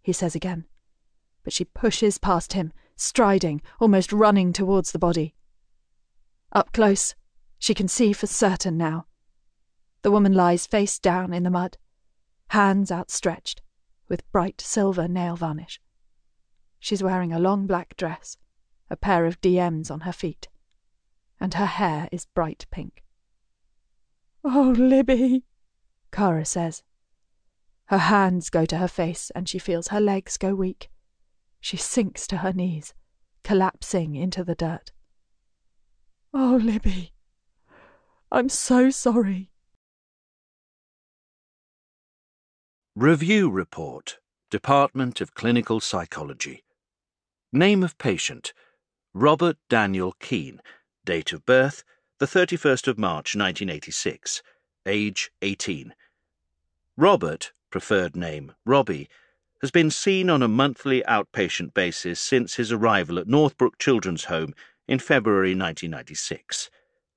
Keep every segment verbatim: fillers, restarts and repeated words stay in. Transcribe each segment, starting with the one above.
he says again. But she pushes past him, striding, almost running towards the body. Up close, she can see for certain now. The woman lies face down in the mud, hands outstretched, with bright silver nail varnish. She's wearing a long black dress, a pair of D Ms on her feet, and her hair is bright pink. "Oh, Libby," Cara says. Her hands go to her face and she feels her legs go weak. She sinks to her knees, collapsing into the dirt. "Oh, Libby, I'm so sorry." Review Report, Department of Clinical Psychology. Name of patient, Robert Daniel Keene. Date of birth, the thirty-first of March nineteen eighty-six. Age eighteen. Robert, preferred name Robbie, has been seen on a monthly outpatient basis since his arrival at Northbrook Children's Home in February nineteen ninety-six.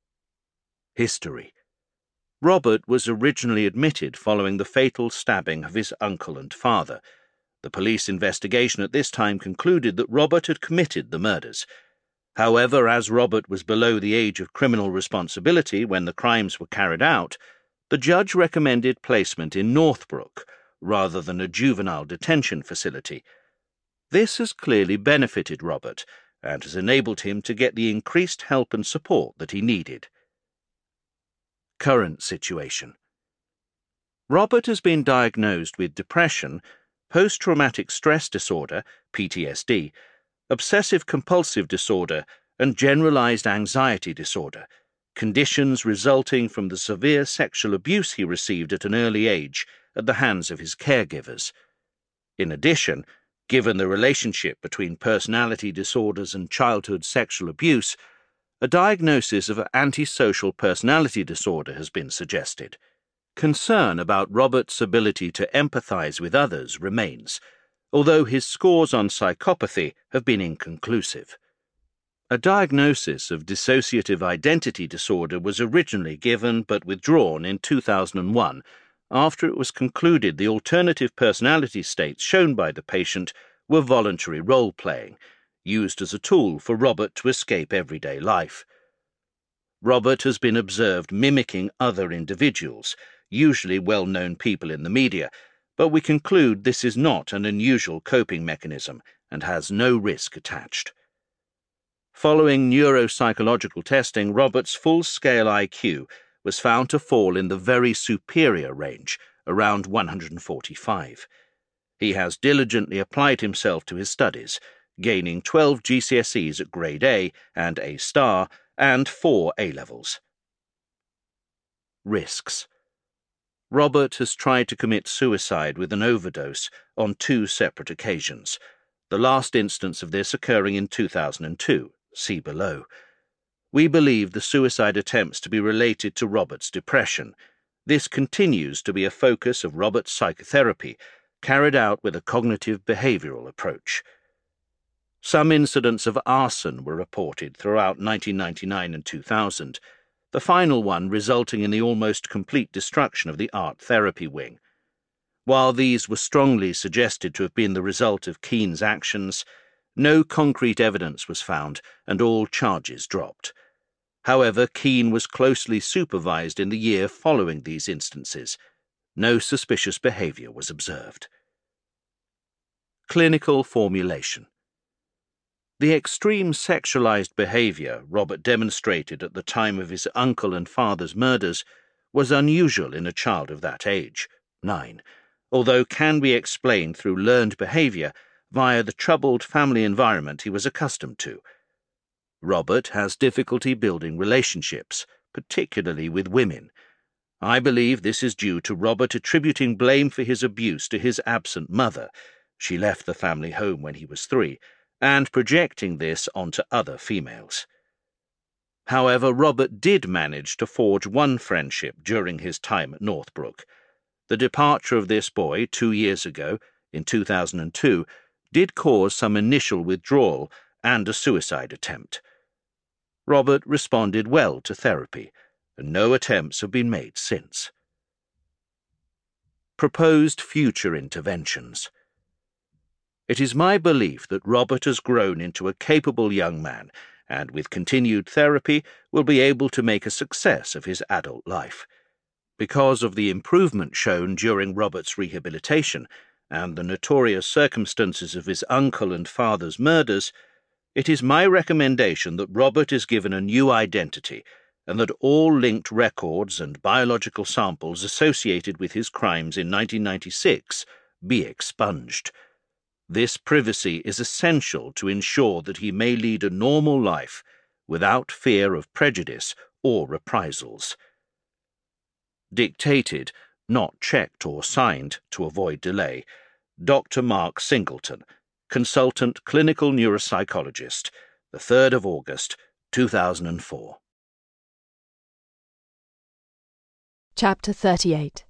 History. Robert was originally admitted following the fatal stabbing of his uncle and father. The police investigation at this time concluded that Robert had committed the murders. However, as Robert was below the age of criminal responsibility when the crimes were carried out, the judge recommended placement in Northbrook rather than a juvenile detention facility. This has clearly benefited Robert and has enabled him to get the increased help and support that he needed. Current situation. Robert has been diagnosed with depression, post-traumatic stress disorder, P T S D, obsessive-compulsive disorder, and generalized anxiety disorder, conditions resulting from the severe sexual abuse he received at an early age at the hands of his caregivers. In addition, given the relationship between personality disorders and childhood sexual abuse, a diagnosis of antisocial personality disorder has been suggested. Concern about Robert's ability to empathize with others remains, although his scores on psychopathy have been inconclusive. A diagnosis of dissociative identity disorder was originally given but withdrawn in two thousand one after it was concluded the alternative personality states shown by the patient were voluntary role-playing, used as a tool for Robert to escape everyday life. Robert has been observed mimicking other individuals, usually well-known people in the media, but we conclude this is not an unusual coping mechanism and has no risk attached. Following neuropsychological testing, Robert's full-scale I Q was found to fall in the very superior range, around one hundred forty-five. He has diligently applied himself to his studies, gaining twelve G C S Es at grade A and A star, and four A-levels. Risks. Robert has tried to commit suicide with an overdose on two separate occasions, the last instance of this occurring in two thousand two, see below. We believe the suicide attempts to be related to Robert's depression. This continues to be a focus of Robert's psychotherapy, carried out with a cognitive behavioral approach. Some incidents of arson were reported throughout nineteen ninety-nine and two thousand, the final one resulting in the almost complete destruction of the art therapy wing. While these were strongly suggested to have been the result of Keene's actions, no concrete evidence was found and all charges dropped. However, Keene was closely supervised in the year following these instances. No suspicious behavior was observed. Clinical formulation. The extreme sexualized behavior Robert demonstrated at the time of his uncle and father's murders was unusual in a child of that age, nine, although can be explained through learned behavior via the troubled family environment he was accustomed to. Robert has difficulty building relationships, particularly with women. I believe this is due to Robert attributing blame for his abuse to his absent mother. She left the family home when he was three, and projecting this onto other females. However, Robert did manage to forge one friendship during his time at Northbrook. The departure of this boy two years ago, in two thousand two, did cause some initial withdrawal and a suicide attempt. Robert responded well to therapy, and no attempts have been made since. Proposed future interventions. It is my belief that Robert has grown into a capable young man and, with continued therapy, will be able to make a success of his adult life. Because of the improvement shown during Robert's rehabilitation and the notorious circumstances of his uncle and father's murders, it is my recommendation that Robert is given a new identity and that all linked records and biological samples associated with his crimes in nineteen ninety-six be expunged. This privacy is essential to ensure that he may lead a normal life without fear of prejudice or reprisals. Dictated, not checked or signed to avoid delay, Doctor Mark Singleton, Consultant Clinical Neuropsychologist, the third of August, two thousand four. Chapter thirty-eight.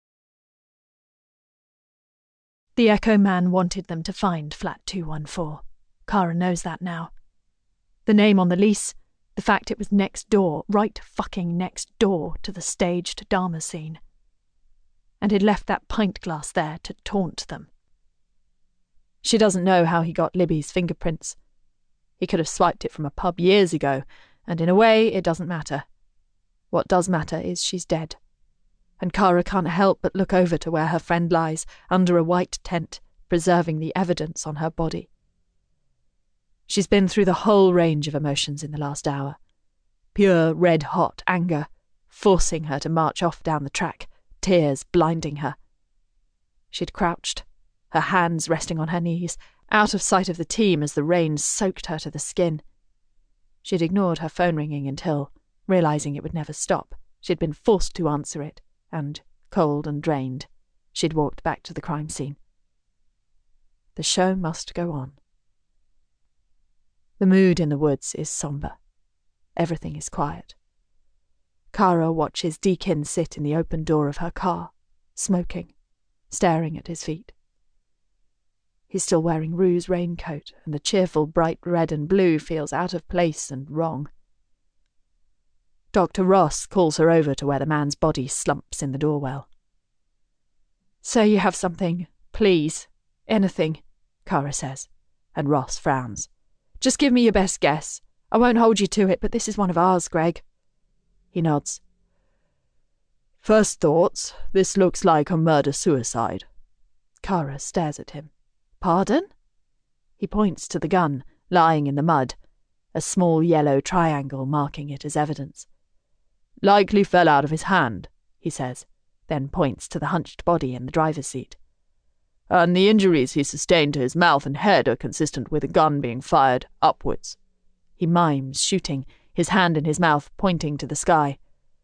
The Echo Man wanted them to find flat two one four. Kara knows that now. The name on the lease, the fact it was next door, right fucking next door to the staged Dharma scene. And he'd left that pint glass there to taunt them. She doesn't know how he got Libby's fingerprints. He could have swiped it from a pub years ago, and in a way it doesn't matter. What does matter is she's dead. And Kara can't help but look over to where her friend lies, under a white tent, preserving the evidence on her body. She's been through the whole range of emotions in the last hour. Pure red-hot anger, forcing her to march off down the track, tears blinding her. She'd crouched, her hands resting on her knees, out of sight of the team as the rain soaked her to the skin. She'd ignored her phone ringing until, realising it would never stop, she'd been forced to answer it, and, cold and drained, she'd walked back to the crime scene. The show must go on. The mood in the woods is sombre. Everything is quiet. Kara watches Deakin sit in the open door of her car, smoking, staring at his feet. He's still wearing Rue's raincoat, and the cheerful bright red and blue feels out of place and wrong. Doctor Ross calls her over to where the man's body slumps in the doorwell. "Say you have something, please. Anything," Kara says, and Ross frowns. "Just give me your best guess. I won't hold you to it, but this is one of ours, Greg." He nods. "First thoughts, this looks like a murder-suicide." Kara stares at him. "Pardon?" He points to the gun, lying in the mud, a small yellow triangle marking it as evidence. "Likely fell out of his hand," he says, then points to the hunched body in the driver's seat. "And the injuries he sustained to his mouth and head are consistent with a gun being fired upwards." He mimes shooting, his hand in his mouth, pointing to the sky.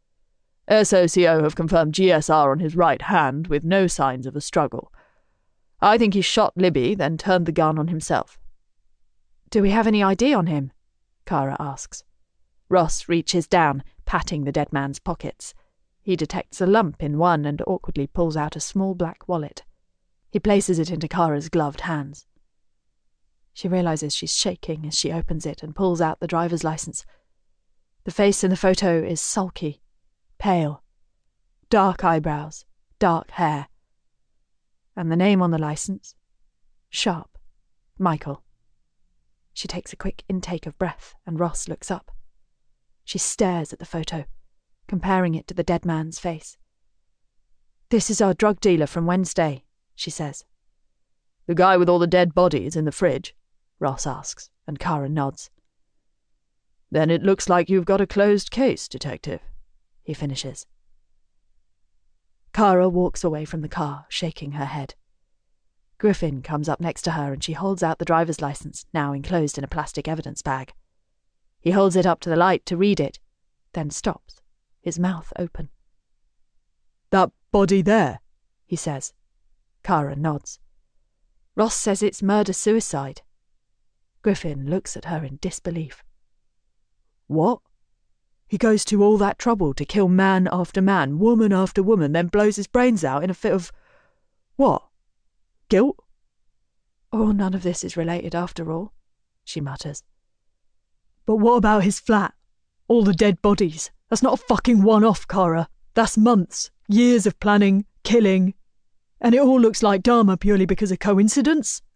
S O C O have confirmed G S R on his right hand, with no signs of a struggle. I think he shot Libby, then turned the gun on himself. "Do we have any I D on him?" Kara asks. Ross reaches down, patting the dead man's pockets. He detects a lump in one and awkwardly pulls out a small black wallet. He places it into Kara's gloved hands. She realises she's shaking as she opens it and pulls out the driver's licence. The face in the photo is sulky, pale, dark eyebrows, dark hair. And the name on the licence? Sharp. Michael. She takes a quick intake of breath, and Ross looks up. She stares at the photo, comparing it to the dead man's face. "This is our drug dealer from Wednesday," she says. "The guy with all the dead bodies in the fridge?" Ross asks, and Kara nods. "Then it looks like you've got a closed case, Detective," he finishes. Kara walks away from the car, shaking her head. Griffin comes up next to her and she holds out the driver's licence, now enclosed in a plastic evidence bag. He holds it up to the light to read it, then stops, his mouth open. "That body there," he says. Kara nods. "Ross says it's murder-suicide." Griffin looks at her in disbelief. "What? He goes to all that trouble to kill man after man, woman after woman, then blows his brains out in a fit of... what? Guilt?" "Oh, none of this is related after all," she mutters. "But what about his flat? All the dead bodies. That's not a fucking one-off, Kara. That's months, years of planning, killing. And it all looks like Dharma purely because of coincidence?"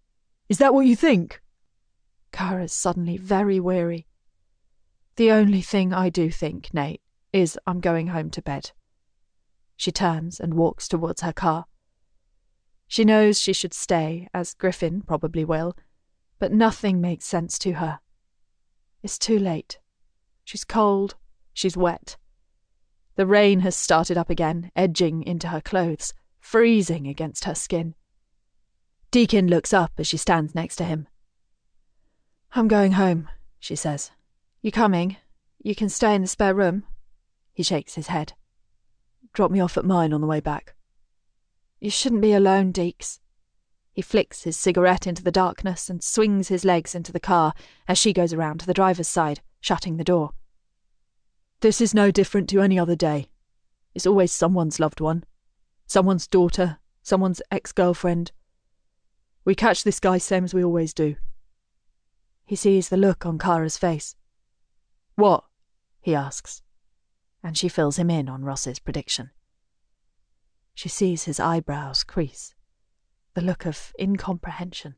Is that what you think? Kara's suddenly very weary. The only thing I do think, Nate, is I'm going home to bed. She turns and walks towards her car. She knows she should stay, as Griffin probably will, but nothing makes sense to her. It's too late. She's cold, she's wet. The rain has started up again, edging into her clothes, freezing against her skin. Deakin looks up as she stands next to him. I'm going home, she says. You coming? You can stay in the spare room. He shakes his head. Drop me off at mine on the way back. You shouldn't be alone, Deeks. He flicks his cigarette into the darkness and swings his legs into the car as she goes around to the driver's side, shutting the door. This is no different to any other day. It's always someone's loved one. Someone's daughter, someone's ex-girlfriend. We catch this guy same as we always do. He sees the look on Kara's face. What? He asks, and she fills him in on Ross's prediction. She sees his eyebrows crease, the look of incomprehension.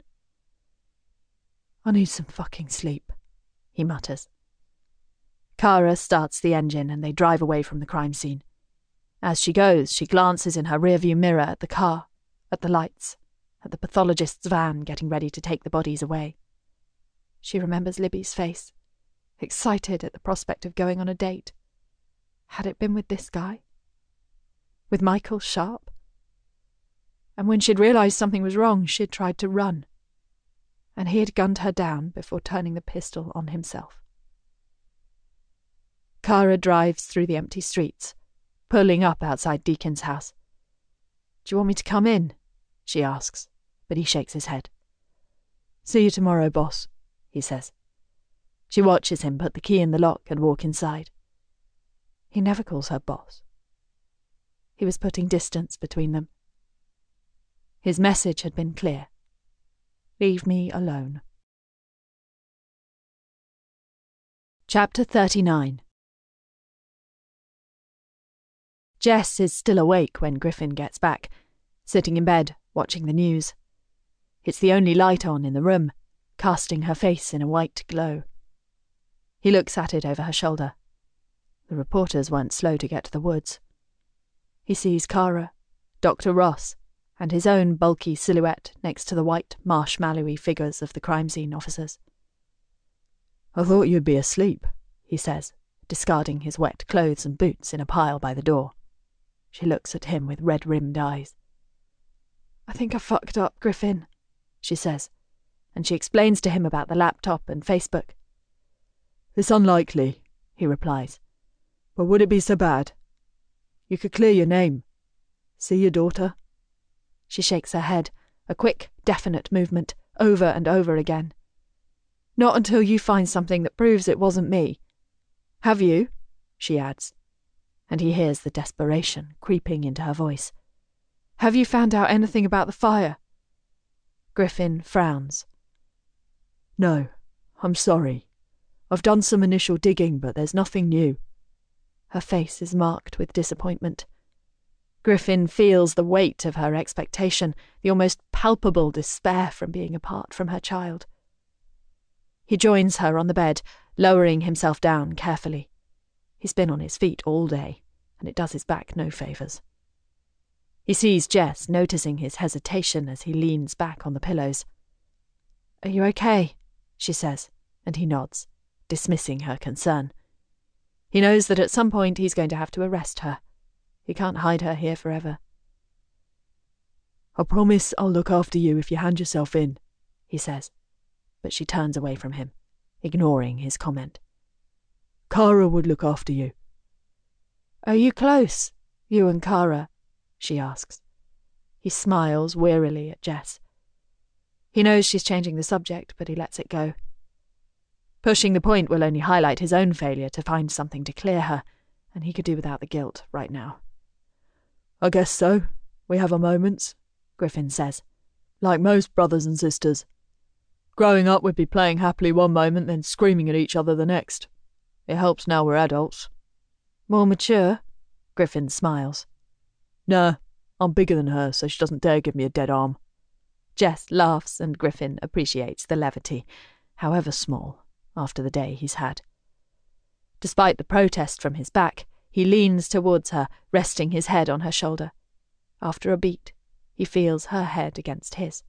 I need some fucking sleep, he mutters. Kara starts the engine and they drive away from the crime scene. As she goes, she glances in her rearview mirror at the car, at the lights, at the pathologist's van getting ready to take the bodies away. She remembers Libby's face, excited at the prospect of going on a date. Had it been with this guy? With Michael Sharp? And when she'd realised something was wrong, she'd tried to run. And he had gunned her down before turning the pistol on himself. Kara drives through the empty streets, pulling up outside Deakin's house. Do you want me to come in? She asks, but he shakes his head. See you tomorrow, boss, he says. She watches him put the key in the lock and walk inside. He never calls her boss. He was putting distance between them. His message had been clear. Leave me alone. Chapter thirty-nine. Jess is still awake when Griffin gets back, sitting in bed, watching the news. It's the only light on in the room, casting her face in a white glow. He looks at it over her shoulder. The reporters weren't slow to get to the woods. He sees Kara, Doctor Ross, and his own bulky silhouette next to the white, marshmallowy figures of the crime scene officers. I thought you'd be asleep, he says, discarding his wet clothes and boots in a pile by the door. She looks at him with red-rimmed eyes. I think I fucked up, Griffin, she says, and she explains to him about the laptop and Facebook. It's unlikely, he replies. But would it be so bad? You could clear your name. See your daughter? She shakes her head, a quick, definite movement, over and over again. Not until you find something that proves it wasn't me. Have you? She adds, and he hears the desperation creeping into her voice. Have you found out anything about the fire? Griffin frowns. No, I'm sorry. I've done some initial digging, but there's nothing new. Her face is marked with disappointment. Griffin feels the weight of her expectation, the almost palpable despair from being apart from her child. He joins her on the bed, lowering himself down carefully. He's been on his feet all day, and it does his back no favours. He sees Jess noticing his hesitation as he leans back on the pillows. Are you okay? She says, and he nods, dismissing her concern. He knows that at some point he's going to have to arrest her. He can't hide her here forever. I promise I'll look after you if you hand yourself in, he says, but she turns away from him, ignoring his comment. Kara would look after you. Are you close, you and Kara? She asks. He smiles wearily at Jess. He knows she's changing the subject, but he lets it go. Pushing the point will only highlight his own failure to find something to clear her, and he could do without the guilt right now. I guess so. We have our moments, Griffin says. Like most brothers and sisters. Growing up, we'd be playing happily one moment, then screaming at each other the next. It helps now we're adults. More mature? Griffin smiles. Nah, I'm bigger than her, so she doesn't dare give me a dead arm. Jess laughs and Griffin appreciates the levity, however small, after the day he's had. Despite the protest from his back, he leans towards her, resting his head on her shoulder. After a beat, he feels her head against his.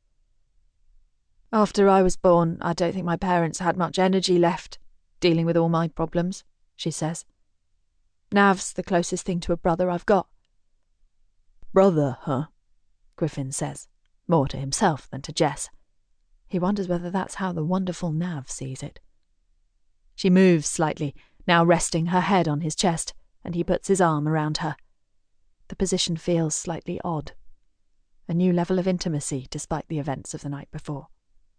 After I was born, I don't think my parents had much energy left, dealing with all my problems, she says. Nav's the closest thing to a brother I've got. Brother, huh? Griffin says, more to himself than to Jess. He wonders whether that's how the wonderful Nav sees it. She moves slightly, now resting her head on his chest, and he puts his arm around her. The position feels slightly odd. A new level of intimacy despite the events of the night before.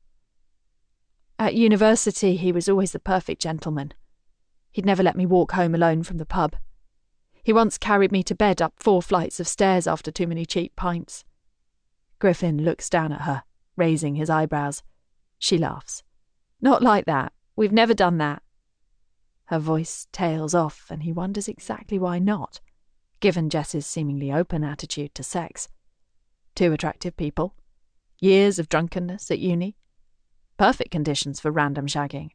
At university, he was always the perfect gentleman. He'd never let me walk home alone from the pub. He once carried me to bed up four flights of stairs after too many cheap pints. Griffin looks down at her, raising his eyebrows. She laughs. Not like that. We've never done that. Her voice tails off, and he wonders exactly why not, given Jess's seemingly open attitude to sex. Two attractive people. Years of drunkenness at uni. Perfect conditions for random shagging.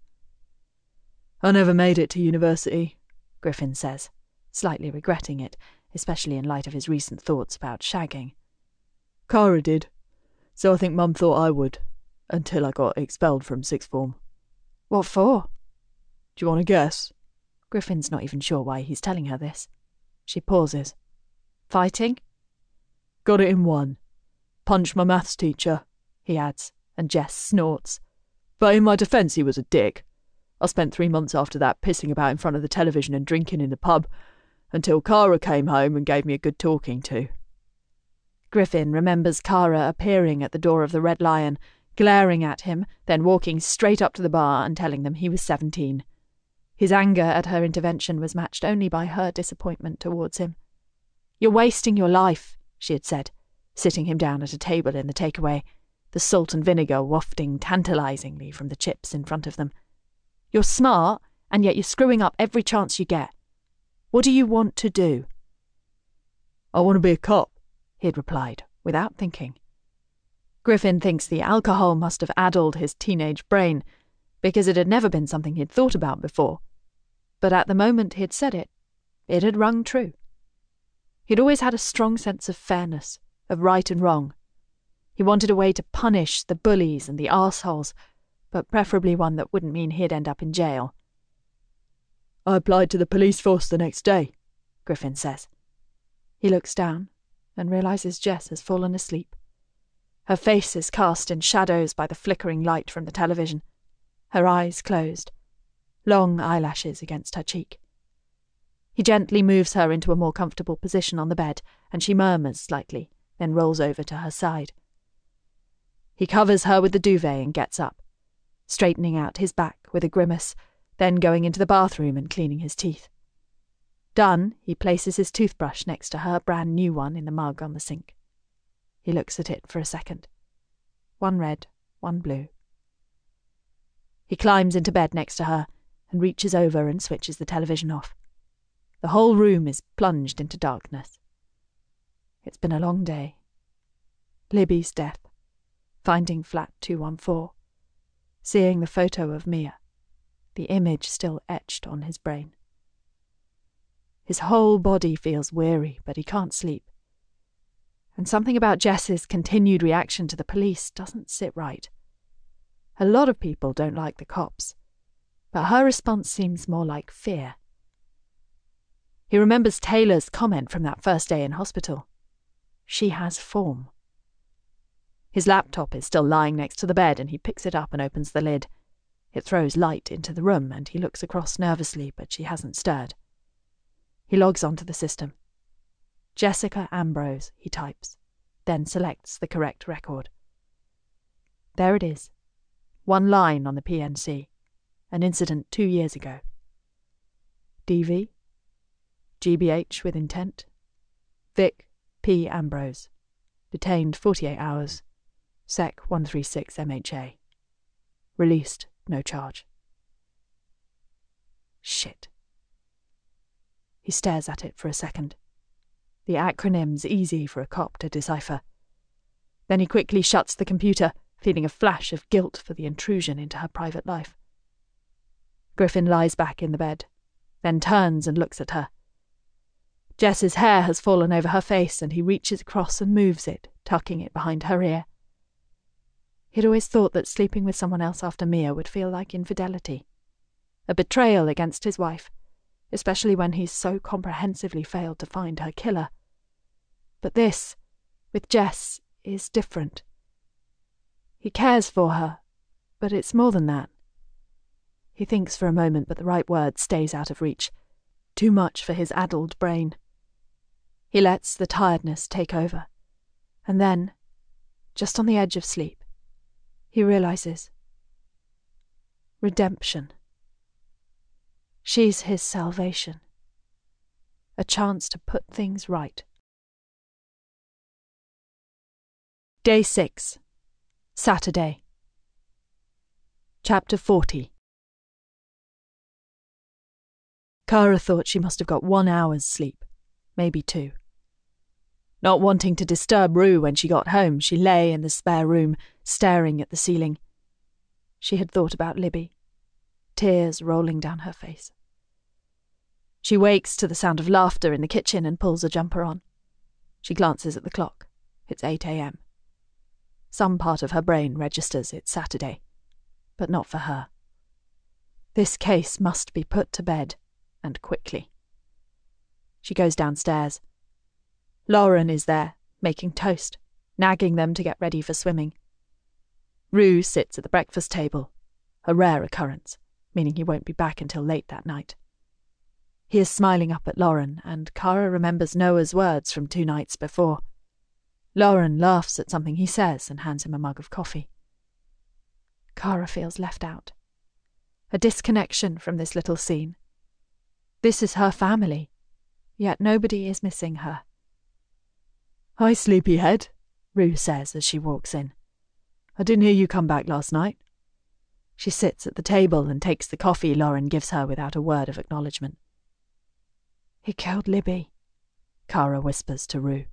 I never made it to university, Griffin says, slightly regretting it, especially in light of his recent thoughts about shagging. Cara did, so I think Mum thought I would, until I got expelled from sixth form. What for? Do you want to guess? Griffin's not even sure why he's telling her this. She pauses. Fighting? Got it in one. Punched my maths teacher, he adds, and Jess snorts. But in my defence, he was a dick. I spent three months after that pissing about in front of the television and drinking in the pub, until Cara came home and gave me a good talking to. Griffin remembers Cara appearing at the door of the Red Lion, glaring at him, then walking straight up to the bar and telling them he was seventeen. His anger at her intervention was matched only by her disappointment towards him. You're wasting your life, she had said, sitting him down at a table in the takeaway, the salt and vinegar wafting tantalisingly from the chips in front of them. You're smart, and yet you're screwing up every chance you get. What do you want to do? I want to be a cop, he'd replied, without thinking. Griffin thinks the alcohol must have addled his teenage brain, because it had never been something he'd thought about before. But at the moment he'd said it, it had rung true. He'd always had a strong sense of fairness, of right and wrong. He wanted a way to punish the bullies and the arseholes, but preferably one that wouldn't mean he'd end up in jail. I applied to the police force the next day, Griffin says. He looks down and realises Jess has fallen asleep. Her face is cast in shadows by the flickering light from the television, her eyes closed, long eyelashes against her cheek. He gently moves her into a more comfortable position on the bed, and she murmurs slightly, then rolls over to her side. He covers her with the duvet and gets up, straightening out his back with a grimace, then going into the bathroom and cleaning his teeth. Done, he places his toothbrush next to her brand new one in the mug on the sink. He looks at it for a second. One red, one blue. He climbs into bed next to her and reaches over and switches the television off. The whole room is plunged into darkness. It's been a long day. Libby's death. Finding flat two one four. Seeing the photo of Mia. The image still etched on his brain. His whole body feels weary, but he can't sleep. And something about Jess's continued reaction to the police doesn't sit right. A lot of people don't like the cops, but her response seems more like fear. He remembers Taylor's comment from that first day in hospital. She has form. His laptop is still lying next to the bed, and he picks it up and opens the lid. It throws light into the room, and he looks across nervously, but she hasn't stirred. He logs onto the system. Jessica Ambrose, he types, then selects the correct record. There it is. One line on the P N C. An incident two years ago. D V. G B H with intent. Vic P. Ambrose. Detained forty-eight hours. Sec one three six M H A. Released, no charge. Shit. He stares at it for a second. The acronym's easy for a cop to decipher. Then he quickly shuts the computer, feeling a flash of guilt for the intrusion into her private life. Griffin lies back in the bed, then turns and looks at her. Jess's hair has fallen over her face, and he reaches across and moves it, tucking it behind her ear. He'd always thought that sleeping with someone else after Mia would feel like infidelity, a betrayal against his wife, especially when he's so comprehensively failed to find her killer. But this, with Jess, is different. He cares for her, but it's more than that. He thinks for a moment, but the right word stays out of reach. Too much for his addled brain. He lets the tiredness take over, and then, just on the edge of sleep, he realizes. Redemption. She's his salvation. A chance to put things right. Day six. Saturday. Chapter forty. Kara thought she must have got one hour's sleep, maybe two. Not wanting to disturb Rue when she got home, she lay in the spare room, staring at the ceiling. She had thought about Libby, tears rolling down her face. She wakes to the sound of laughter in the kitchen and pulls a jumper on. She glances at the clock. It's eight a.m. Some part of her brain registers it's Saturday, but not for her. This case must be put to bed, and quickly. She goes downstairs. Lauren is there, making toast, nagging them to get ready for swimming. Rue sits at the breakfast table, a rare occurrence, meaning he won't be back until late that night. He is smiling up at Lauren, and Kara remembers Noah's words from two nights before. Lauren laughs at something he says and hands him a mug of coffee. Kara feels left out. A disconnection from this little scene. This is her family, yet nobody is missing her. "Hi, sleepyhead," Rue says as she walks in. "I didn't hear you come back last night." She sits at the table and takes the coffee Lauren gives her without a word of acknowledgement. "He killed Libby," Kara whispers to Rue.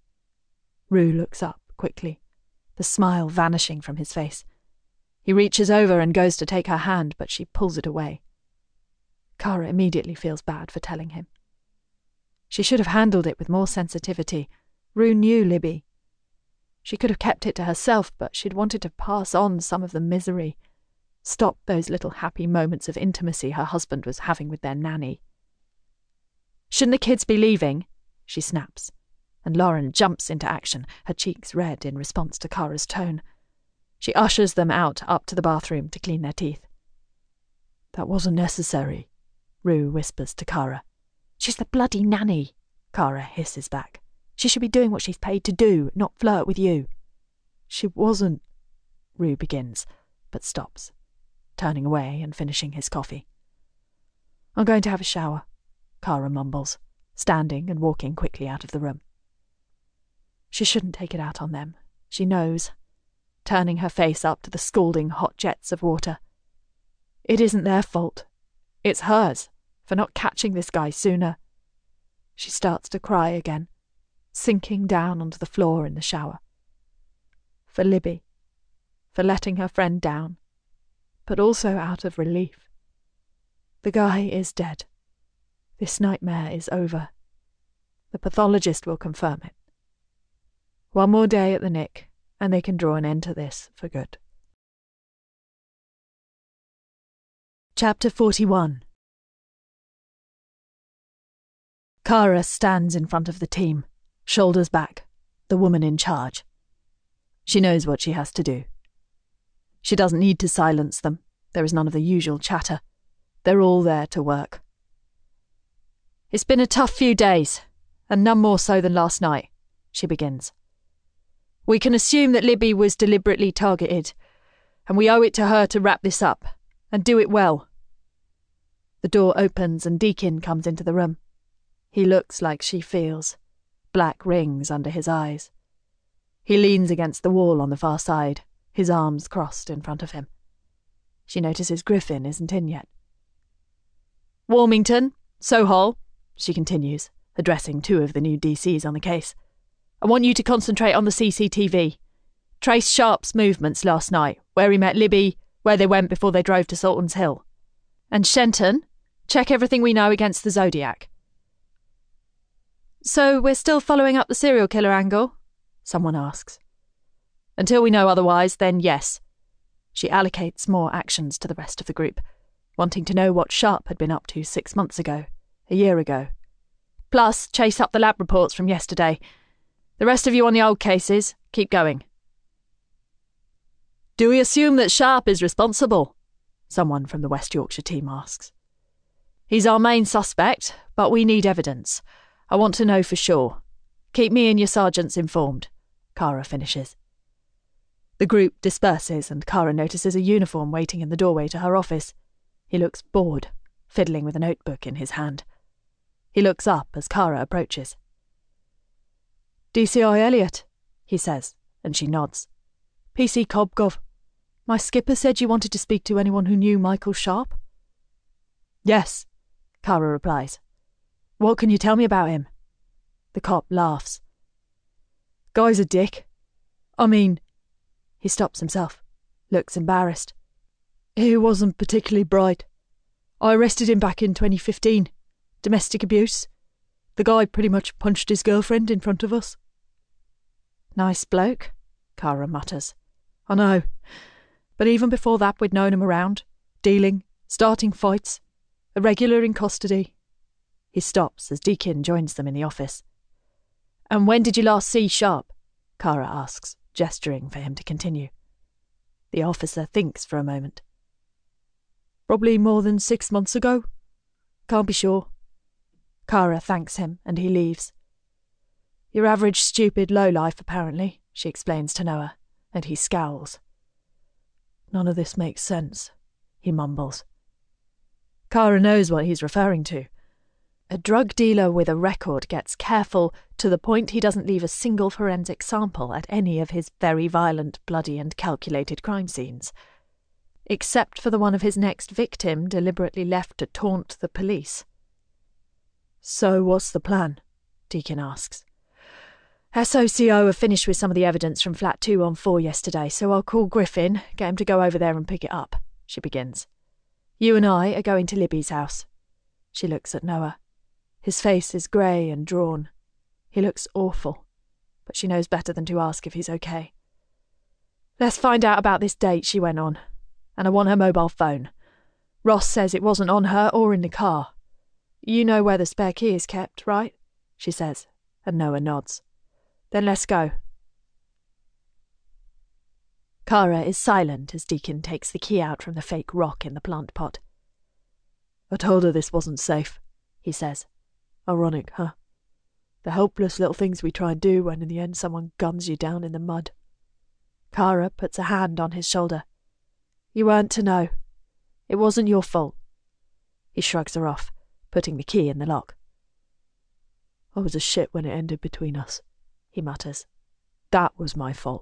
Rue looks up quickly, the smile vanishing from his face. He reaches over and goes to take her hand, but she pulls it away. Kara immediately feels bad for telling him. She should have handled it with more sensitivity. Rue knew Libby. She could have kept it to herself, but she'd wanted to pass on some of the misery, stop those little happy moments of intimacy her husband was having with their nanny. "Shouldn't the kids be leaving?" she snaps, and Lauren jumps into action, her cheeks red in response to Kara's tone. She ushers them out up to the bathroom to clean their teeth. "That wasn't necessary," Rue whispers to Kara. "She's the bloody nanny," Kara hisses back. "She should be doing what she's paid to do, not flirt with you." "She wasn't," Rue begins, but stops, turning away and finishing his coffee. "I'm going to have a shower," Kara mumbles, standing and walking quickly out of the room. She shouldn't take it out on them, she knows, turning her face up to the scalding hot jets of water. It isn't their fault. It's hers, for not catching this guy sooner. She starts to cry again, sinking down onto the floor in the shower. For Libby, for letting her friend down, but also out of relief. The guy is dead. This nightmare is over. The pathologist will confirm it. One more day at the Nick, and they can draw an end to this for good. Chapter forty-one. Kara stands in front of the team, shoulders back, the woman in charge. She knows what she has to do. She doesn't need to silence them. There is none of the usual chatter. They're all there to work. "It's been a tough few days, and none more so than last night," she begins. "We can assume that Libby was deliberately targeted, and we owe it to her to wrap this up, and do it well." The door opens and Deakin comes into the room. He looks like she feels, black rings under his eyes. He leans against the wall on the far side, his arms crossed in front of him. She notices Griffin isn't in yet. "Warmington, Sohol," she continues, addressing two of the new D Cs on the case. "I want you to concentrate on the C C T V. Trace Sharp's movements last night, where he met Libby, where they went before they drove to Sultan's Hill. And Shenton, check everything we know against the Zodiac. So we're still following up the serial killer angle? Someone asks. Until we know otherwise, then yes. She allocates more actions to the rest of the group, wanting to know what Sharp had been up to six months ago, a year ago. Plus, chase up the lab reports from yesterday. The rest of you on the old cases, keep going. Do we assume that Sharp is responsible? Someone from the West Yorkshire team asks. He's our main suspect, but we need evidence. I want to know for sure. Keep me and your sergeants informed, Kara finishes. The group disperses and Kara notices a uniform waiting in the doorway to her office. He looks bored, fiddling with a notebook in his hand. He looks up as Kara approaches. D C I Elliot, he says, and she nods. P C Cobgov. My skipper said you wanted to speak to anyone who knew Michael Sharp? Yes, Kara replies. What can you tell me about him? The cop laughs. Guy's a dick. I mean... He stops himself, looks embarrassed. He wasn't particularly bright. I arrested him back in twenty fifteen. Domestic abuse. The guy pretty much punched his girlfriend in front of us. Nice bloke, Kara mutters. I know. But even before that we'd known him around. Dealing, starting fights. A regular in custody. He stops as Deakin joins them in the office. And when did you last see Sharp? Kara asks, gesturing for him to continue. The officer thinks for a moment. Probably more than six months ago. Can't be sure. Kara thanks him and he leaves. Your average stupid lowlife, apparently, she explains to Noah, and he scowls. None of this makes sense, he mumbles. Kara knows what he's referring to. A drug dealer with a record gets careful to the point he doesn't leave a single forensic sample at any of his very violent, bloody and calculated crime scenes. Except for the one of his next victim deliberately left to taunt the police. So what's the plan? Deakin asks. S O C O have finished with some of the evidence from flat two on four yesterday, so I'll call Griffin, get him to go over there and pick it up, she begins. You and I are going to Libby's house. She looks at Noah. His face is grey and drawn. He looks awful, but she knows better than to ask if he's okay. Let's find out about this date she went on, and I want her mobile phone. Ross says it wasn't on her or in the car. You know where the spare key is kept, right? She says, and Noah nods. Then let's go. Kara is silent as Deakin takes the key out from the fake rock in the plant pot. I told her this wasn't safe, he says. Ironic, huh? The helpless little things we try and do when in the end someone guns you down in the mud. Kara puts a hand on his shoulder. You weren't to know. It wasn't your fault. He shrugs her off, putting the key in the lock. I was a shit when it ended between us, he mutters. That was my fault.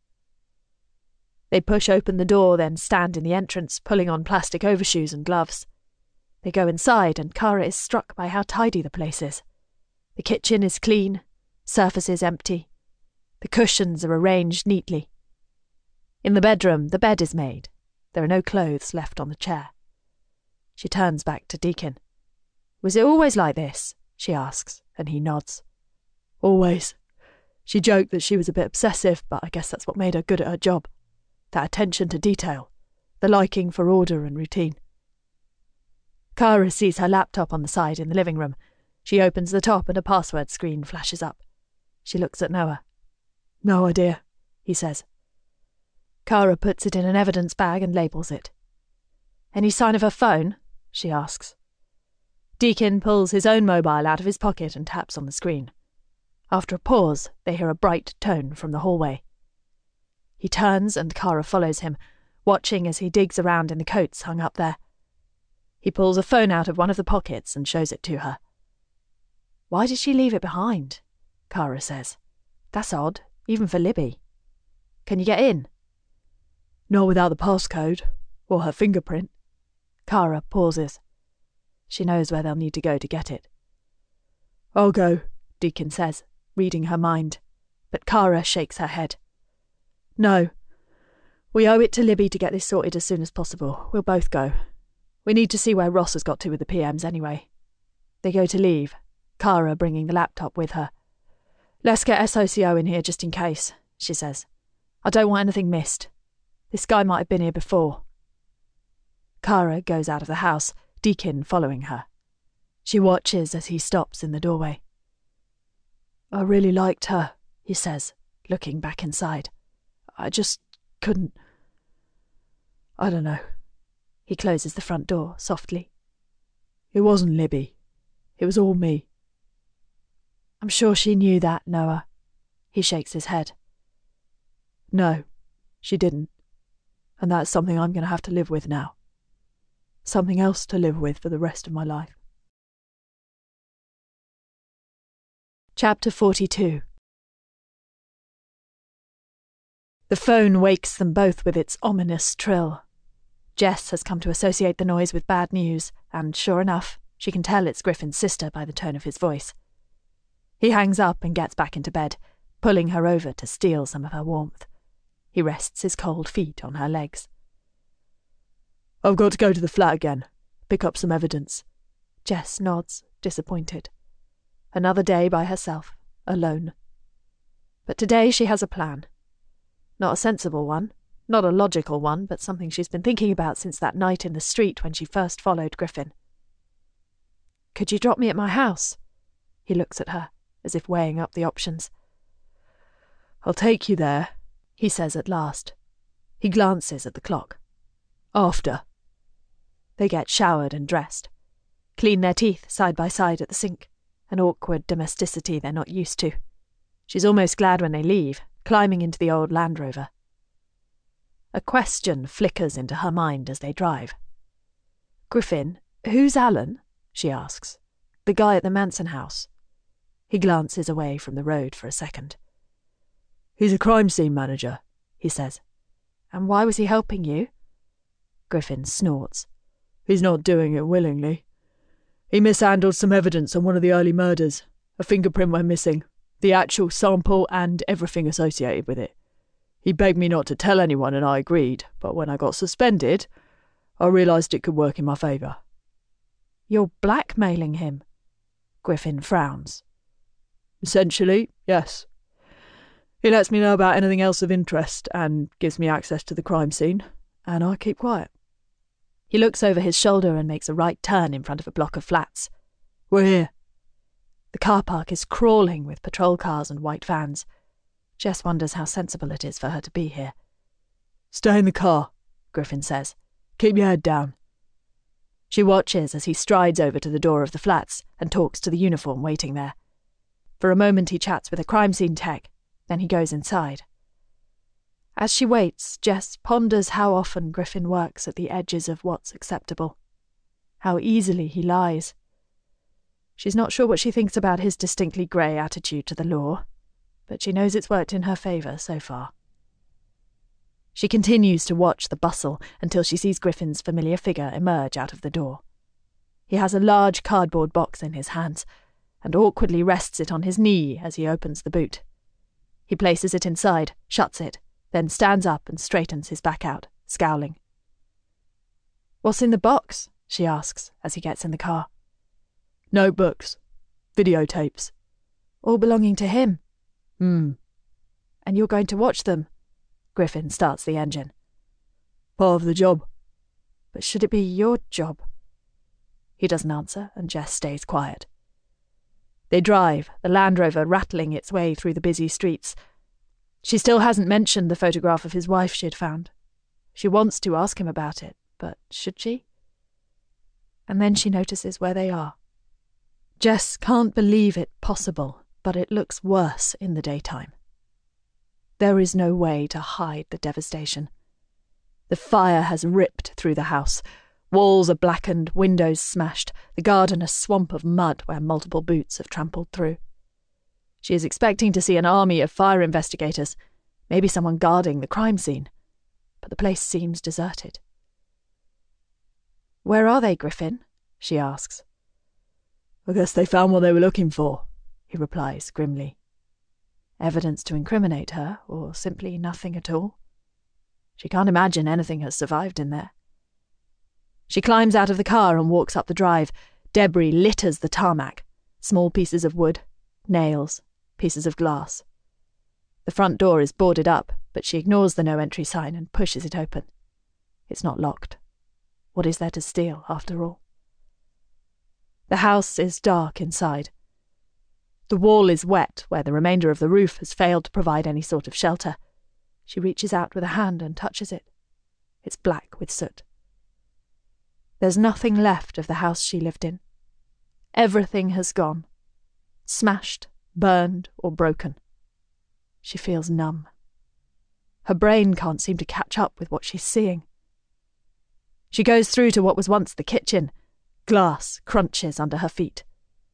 They push open the door, then stand in the entrance, pulling on plastic overshoes and gloves. They go inside, and Kara is struck by how tidy the place is. The kitchen is clean, surfaces empty. The cushions are arranged neatly. In the bedroom, the bed is made. There are no clothes left on the chair. She turns back to Deakin. Was it always like this? She asks, and he nods. Always. She joked that she was a bit obsessive, but I guess that's what made her good at her job. That attention to detail, the liking for order and routine. Kara sees her laptop on the side in the living room. She opens the top and a password screen flashes up. She looks at Noah. No idea, he says. Kara puts it in an evidence bag and labels it. Any sign of her phone? She asks. Deakin pulls his own mobile out of his pocket and taps on the screen. After a pause, they hear a bright tone from the hallway. He turns and Kara follows him, watching as he digs around in the coats hung up there. He pulls a phone out of one of the pockets and shows it to her. Why did she leave it behind? Kara says. That's odd, even for Libby. Can you get in? Not without the passcode, or her fingerprint. Kara pauses. She knows where they'll need to go to get it. I'll go, Deakin says, reading her mind, but Kara shakes her head. No. We owe it to Libby to get this sorted as soon as possible. We'll both go. We need to see where Ross has got to with the P Ms anyway. They go to leave, Kara bringing the laptop with her. Let's get S O C O in here just in case, she says. I don't want anything missed. This guy might have been here before. Kara goes out of the house, Deakin following her. She watches as he stops in the doorway. I really liked her, he says, looking back inside. I just couldn't... I don't know. He closes the front door softly. It wasn't Libby. It was all me. I'm sure she knew that, Noah. He shakes his head. No, she didn't. And that's something I'm going to have to live with now. Something else to live with for the rest of my life. Chapter forty-two. The phone wakes them both with its ominous trill. Jess has come to associate the noise with bad news, and sure enough, she can tell it's Griffin's sister by the tone of his voice. He hangs up and gets back into bed, pulling her over to steal some of her warmth. He rests his cold feet on her legs. I've got to go to the flat again, pick up some evidence. Jess nods, disappointed. Another day by herself, alone. But today she has a plan. Not a sensible one, not a logical one, but something she's been thinking about since that night in the street when she first followed Griffin. Could you drop me at my house? He looks at her, as if weighing up the options. I'll take you there, he says at last. He glances at the clock. After. They get showered and dressed, clean their teeth side by side at the sink, an awkward domesticity they're not used to. She's almost glad when they leave, climbing into the old Land Rover. A question flickers into her mind as they drive. Griffin, who's Alan? She asks. The guy at the Manson house. He glances away from the road for a second. He's a crime scene manager, he says. And why was he helping you? Griffin snorts. He's not doing it willingly. He mishandled some evidence on one of the early murders. A fingerprint went missing, the actual sample and everything associated with it. He begged me not to tell anyone and I agreed, but when I got suspended, I realised it could work in my favour. You're blackmailing him? Griffin frowns. Essentially, yes. He lets me know about anything else of interest and gives me access to the crime scene, and I keep quiet. He looks over his shoulder and makes a right turn in front of a block of flats. We're here. The car park is crawling with patrol cars and white vans. Jess wonders how sensible it is for her to be here. Stay in the car, Griffin says. Keep your head down. She watches as he strides over to the door of the flats and talks to the uniform waiting there. For a moment he chats with a crime scene tech, then he goes inside. As she waits, Jess ponders how often Griffin works at the edges of what's acceptable. How easily he lies. She's not sure what she thinks about his distinctly grey attitude to the law, but she knows it's worked in her favour so far. She continues to watch the bustle until she sees Griffin's familiar figure emerge out of the door. He has a large cardboard box in his hands, and awkwardly rests it on his knee as he opens the boot. He places it inside, shuts it, then stands up and straightens his back out, scowling. What's in the box? She asks as he gets in the car. Notebooks. Videotapes. All belonging to him? Hmm. And you're going to watch them? Griffin starts the engine. Part of the job. But should it be your job? He doesn't answer, and Jess stays quiet. They drive, the Land Rover rattling its way through the busy streets. She still hasn't mentioned the photograph of his wife she had found. She wants to ask him about it, but should she? And then she notices where they are. Jess can't believe it possible, but it looks worse in the daytime. There is no way to hide the devastation. The fire has ripped through the house. Walls are blackened, windows smashed, the garden a swamp of mud where multiple boots have trampled through. She is expecting to see an army of fire investigators, maybe someone guarding the crime scene, but the place seems deserted. Where are they, Griffin? She asks. I guess they found what they were looking for, he replies grimly. Evidence to incriminate her, or simply nothing at all? She can't imagine anything has survived in there. She climbs out of the car and walks up the drive. Debris litters the tarmac. Small pieces of wood, nails, pieces of glass. The front door is boarded up, but she ignores the no entry sign and pushes it open. It's not locked. What is there to steal, after all? The house is dark inside. The wall is wet where the remainder of the roof has failed to provide any sort of shelter. She reaches out with a hand and touches it. It's black with soot. There's nothing left of the house she lived in. Everything has gone. Smashed, burned, or broken. She feels numb. Her brain can't seem to catch up with what she's seeing. She goes through to what was once the kitchen. Glass crunches under her feet.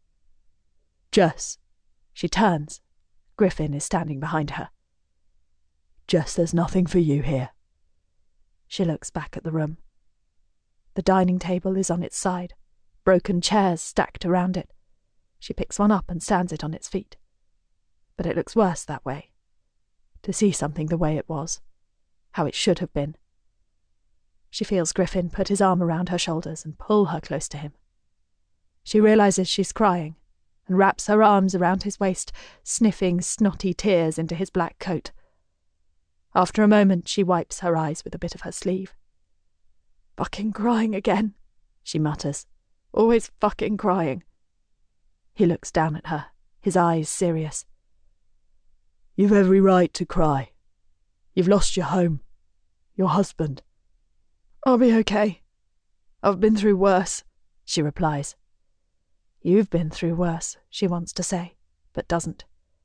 Jess. She turns. Griffin is standing behind her. Jess, there's nothing for you here. She looks back at the room. The dining table is on its side, broken chairs stacked around it. She picks one up and stands it on its feet. But it looks worse that way. To see something the way it was, how it should have been. She feels Griffin put his arm around her shoulders and pull her close to him. She realizes she's crying and wraps her arms around his waist, sniffing snotty tears into his black coat. After a moment, she wipes her eyes with a bit of her sleeve. Fucking crying again, she mutters. Always fucking crying. He looks down at her, his eyes serious. You've every right to cry. You've lost your home, your husband. I'll be okay. I've been through worse, she replies. You've been through worse, she wants to say, but doesn't.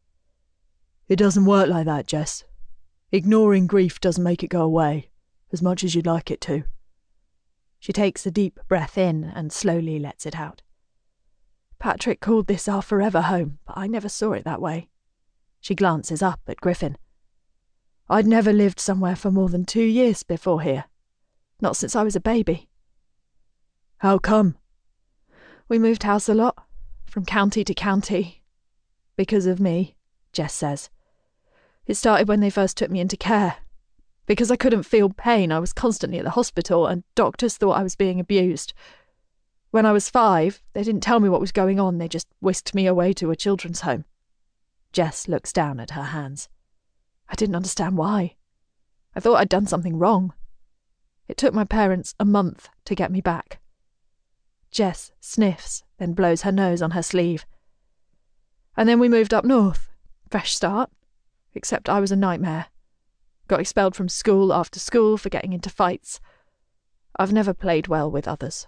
It doesn't work like that, Jess. Ignoring grief doesn't make it go away, as much as you'd like it to. She takes a deep breath in and slowly lets it out. Patrick called this our forever home, but I never saw it that way. She glances up at Griffin. I'd never lived somewhere for more than two years before here. Not since I was a baby. How come? We moved house a lot, from county to county. Because of me, Jess says. It started when they first took me into care. Because I couldn't feel pain, I was constantly at the hospital, and doctors thought I was being abused. When I was five, they didn't tell me what was going on, they just whisked me away to a children's home. Jess looks down at her hands. I didn't understand why. I thought I'd done something wrong. It took my parents a month to get me back. Jess sniffs, then blows her nose on her sleeve. And then we moved up north. Fresh start. Except I was a nightmare. Got expelled from school after school for getting into fights. I've never played well with others.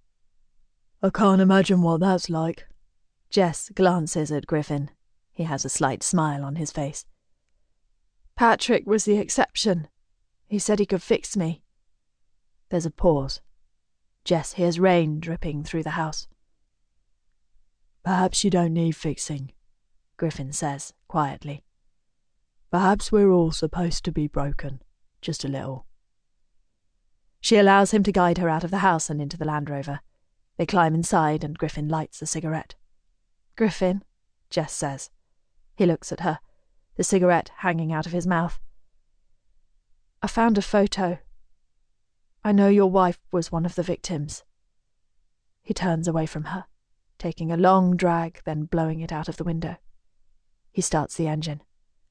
I can't imagine what that's like. Jess glances at Griffin. He has a slight smile on his face. Patrick was the exception. He said he could fix me. There's a pause. Jess hears rain dripping through the house. Perhaps you don't need fixing, Griffin says, quietly. Perhaps we're all supposed to be broken, just a little. She allows him to guide her out of the house and into the Land Rover. They climb inside and Griffin lights a cigarette. Griffin, Jess says. He looks at her, the cigarette hanging out of his mouth. I found a photo. I know your wife was one of the victims. He turns away from her, taking a long drag, then blowing it out of the window. He starts the engine.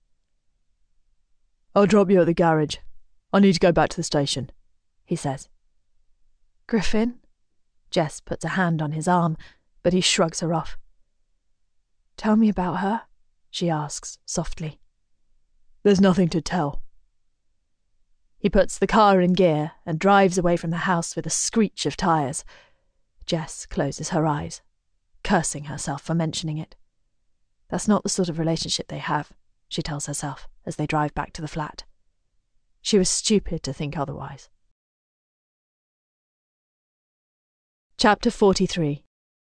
I'll drop you at the garage. I need to go back to the station, he says. Griffin? Jess puts a hand on his arm, but he shrugs her off. Tell me about her, she asks softly. There's nothing to tell. He puts the car in gear and drives away from the house with a screech of tyres. Jess closes her eyes, cursing herself for mentioning it. That's not the sort of relationship they have, she tells herself as they drive back to the flat. She was stupid to think otherwise. Chapter forty-three.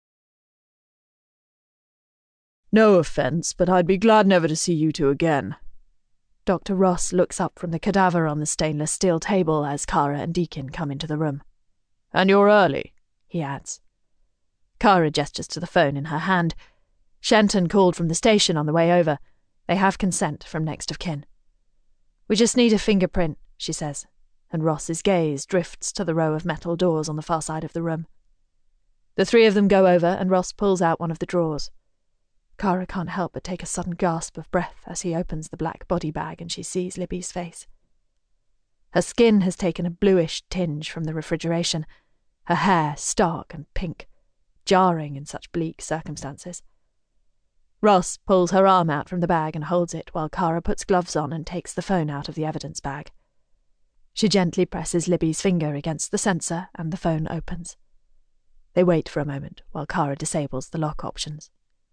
No offence, but I'd be glad never to see you two again. Doctor Ross looks up from the cadaver on the stainless steel table as Kara and Deakin come into the room. And you're early, he adds. Kara gestures to the phone in her hand. Shenton called from the station on the way over. They have consent from next of kin. We just need a fingerprint, she says, and Ross's gaze drifts to the row of metal doors on the far side of the room. The three of them go over, and Ross pulls out one of the drawers. Kara can't help but take a sudden gasp of breath as he opens the black body bag and she sees Libby's face. Her skin has taken a bluish tinge from the refrigeration, her hair stark and pink, jarring in such bleak circumstances. Ross pulls her arm out from the bag and holds it while Kara puts gloves on and takes the phone out of the evidence bag. She gently presses Libby's finger against the sensor and the phone opens. They wait for a moment while Kara disables the lock options.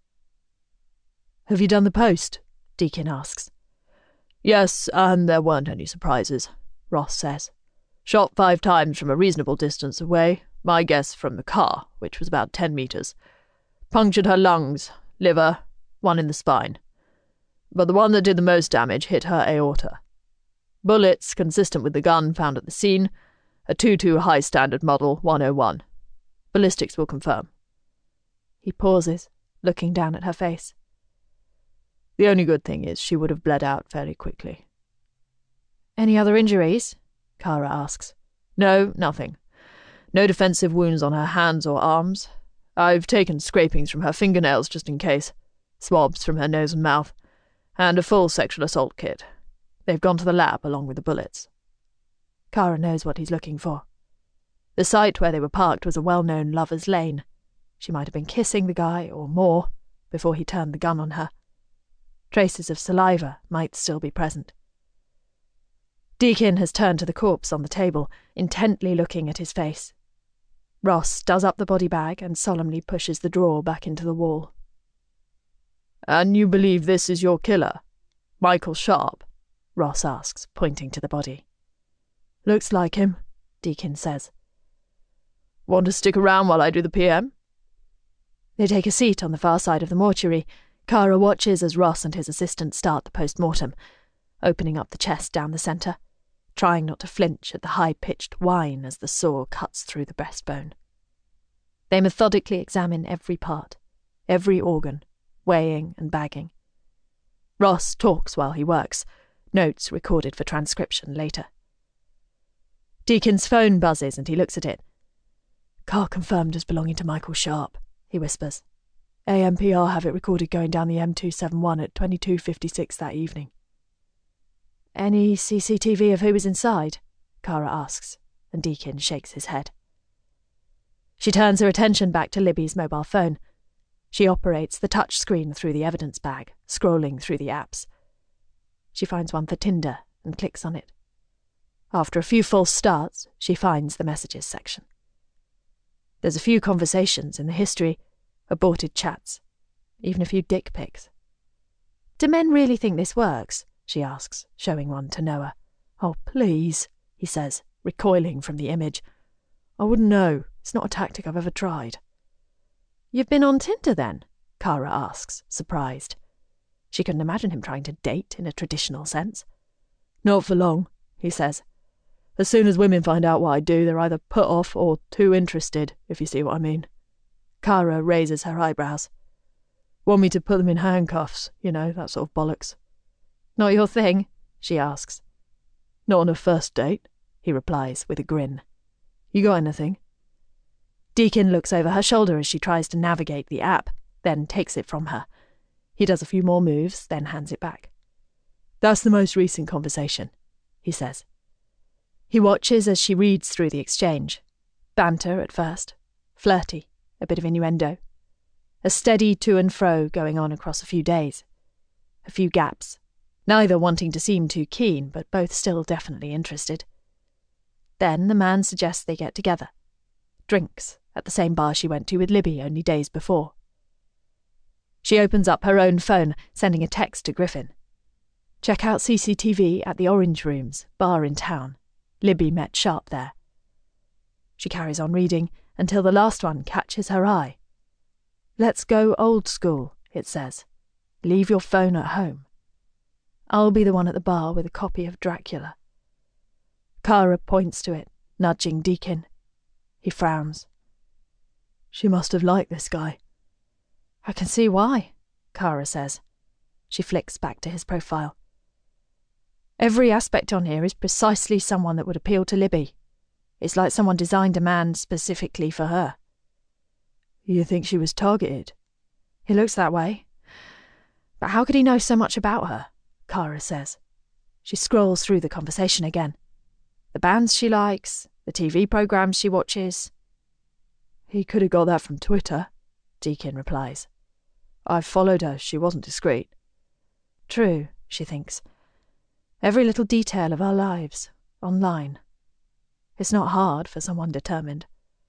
"Have you done the post?" Deakin asks. "Yes, and there weren't any surprises," Ross says. "Shot five times from a reasonable distance away, my guess from the car, which was about ten metres. Punctured her lungs, liver, one in the spine. But the one that did the most damage hit her aorta. Bullets consistent with the gun found at the scene, a two two high standard model one oh one. Ballistics will confirm." He pauses, looking down at her face. "The only good thing is she would have bled out fairly quickly." "Any other injuries?" Kara asks. "No, nothing. No defensive wounds on her hands or arms. I've taken scrapings from her fingernails just in case, swabs from her nose and mouth, and a full sexual assault kit. They've gone to the lab along with the bullets." Kara knows what he's looking for. The site where they were parked was a well-known lover's lane. She might have been kissing the guy, or more, before he turned the gun on her. Traces of saliva might still be present. Deakin has turned to the corpse on the table, intently looking at his face. Ross does up the body bag and solemnly pushes the drawer back into the wall. "And you believe this is your killer? Michael Sharp?" Ross asks, pointing to the body. "Looks like him," Deakin says. "Want to stick around while I do the P M? They take a seat on the far side of the mortuary. Kara watches as Ross and his assistant start the post-mortem, opening up the chest down the centre, trying not to flinch at the high-pitched whine as the saw cuts through the breastbone. They methodically examine every part, every organ, weighing and bagging. Ross talks while he works, notes recorded for transcription later. Deakin's phone buzzes and he looks at it. "Car confirmed as belonging to Michael Sharp," he whispers. "A M P R have it recorded going down the M two seventy-one at twenty-two fifty-six that evening." "Any C C T V of who was inside?" Kara asks, and Deakin shakes his head. She turns her attention back to Libby's mobile phone. She operates the touch screen through the evidence bag, scrolling through the apps. She finds one for Tinder and clicks on it. After a few false starts, she finds the messages section. There's a few conversations in the history, aborted chats, even a few dick pics. "Do men really think this works?" she asks, showing one to Noah. "Oh, please," he says, recoiling from the image. "I wouldn't know. It's not a tactic I've ever tried." "You've been on Tinder then?" Kara asks, surprised. She couldn't imagine him trying to date in a traditional sense. "Not for long," he says. "As soon as women find out what I do, they're either put off or too interested, if you see what I mean." Kara raises her eyebrows. "Want me to put them in handcuffs, you know, that sort of bollocks." "Not your thing?" she asks. "Not on a first date," he replies with a grin. "You got anything?" Deakin looks over her shoulder as she tries to navigate the app, then takes it from her. He does a few more moves, then hands it back. "That's the most recent conversation," he says. He watches as she reads through the exchange. Banter at first, flirty, a bit of innuendo. A steady to and fro going on across a few days. A few gaps, neither wanting to seem too keen, but both still definitely interested. Then the man suggests they get together. Drinks, at the same bar she went to with Libby only days before. She opens up her own phone, sending a text to Griffin. "Check out C C T V at the Orange Rooms, bar in town. Libby met Sharp there." She carries on reading until the last one catches her eye. "Let's go old school," it says. "Leave your phone at home. I'll be the one at the bar with a copy of Dracula." Kara points to it, nudging Deakin. He frowns. "She must have liked this guy." "I can see why," Kara says. She flicks back to his profile. Every aspect on here is precisely someone that would appeal to Libby. It's like someone designed a man specifically for her. You think she was targeted? It looks that way. But how could he know so much about her? Kara says. She scrolls through the conversation again. The bands she likes, the T V programs she watches. He could have got that from Twitter, Deakin replies. I've followed her, she wasn't discreet. True, she thinks. Every little detail of our lives, online. It's not hard for someone determined.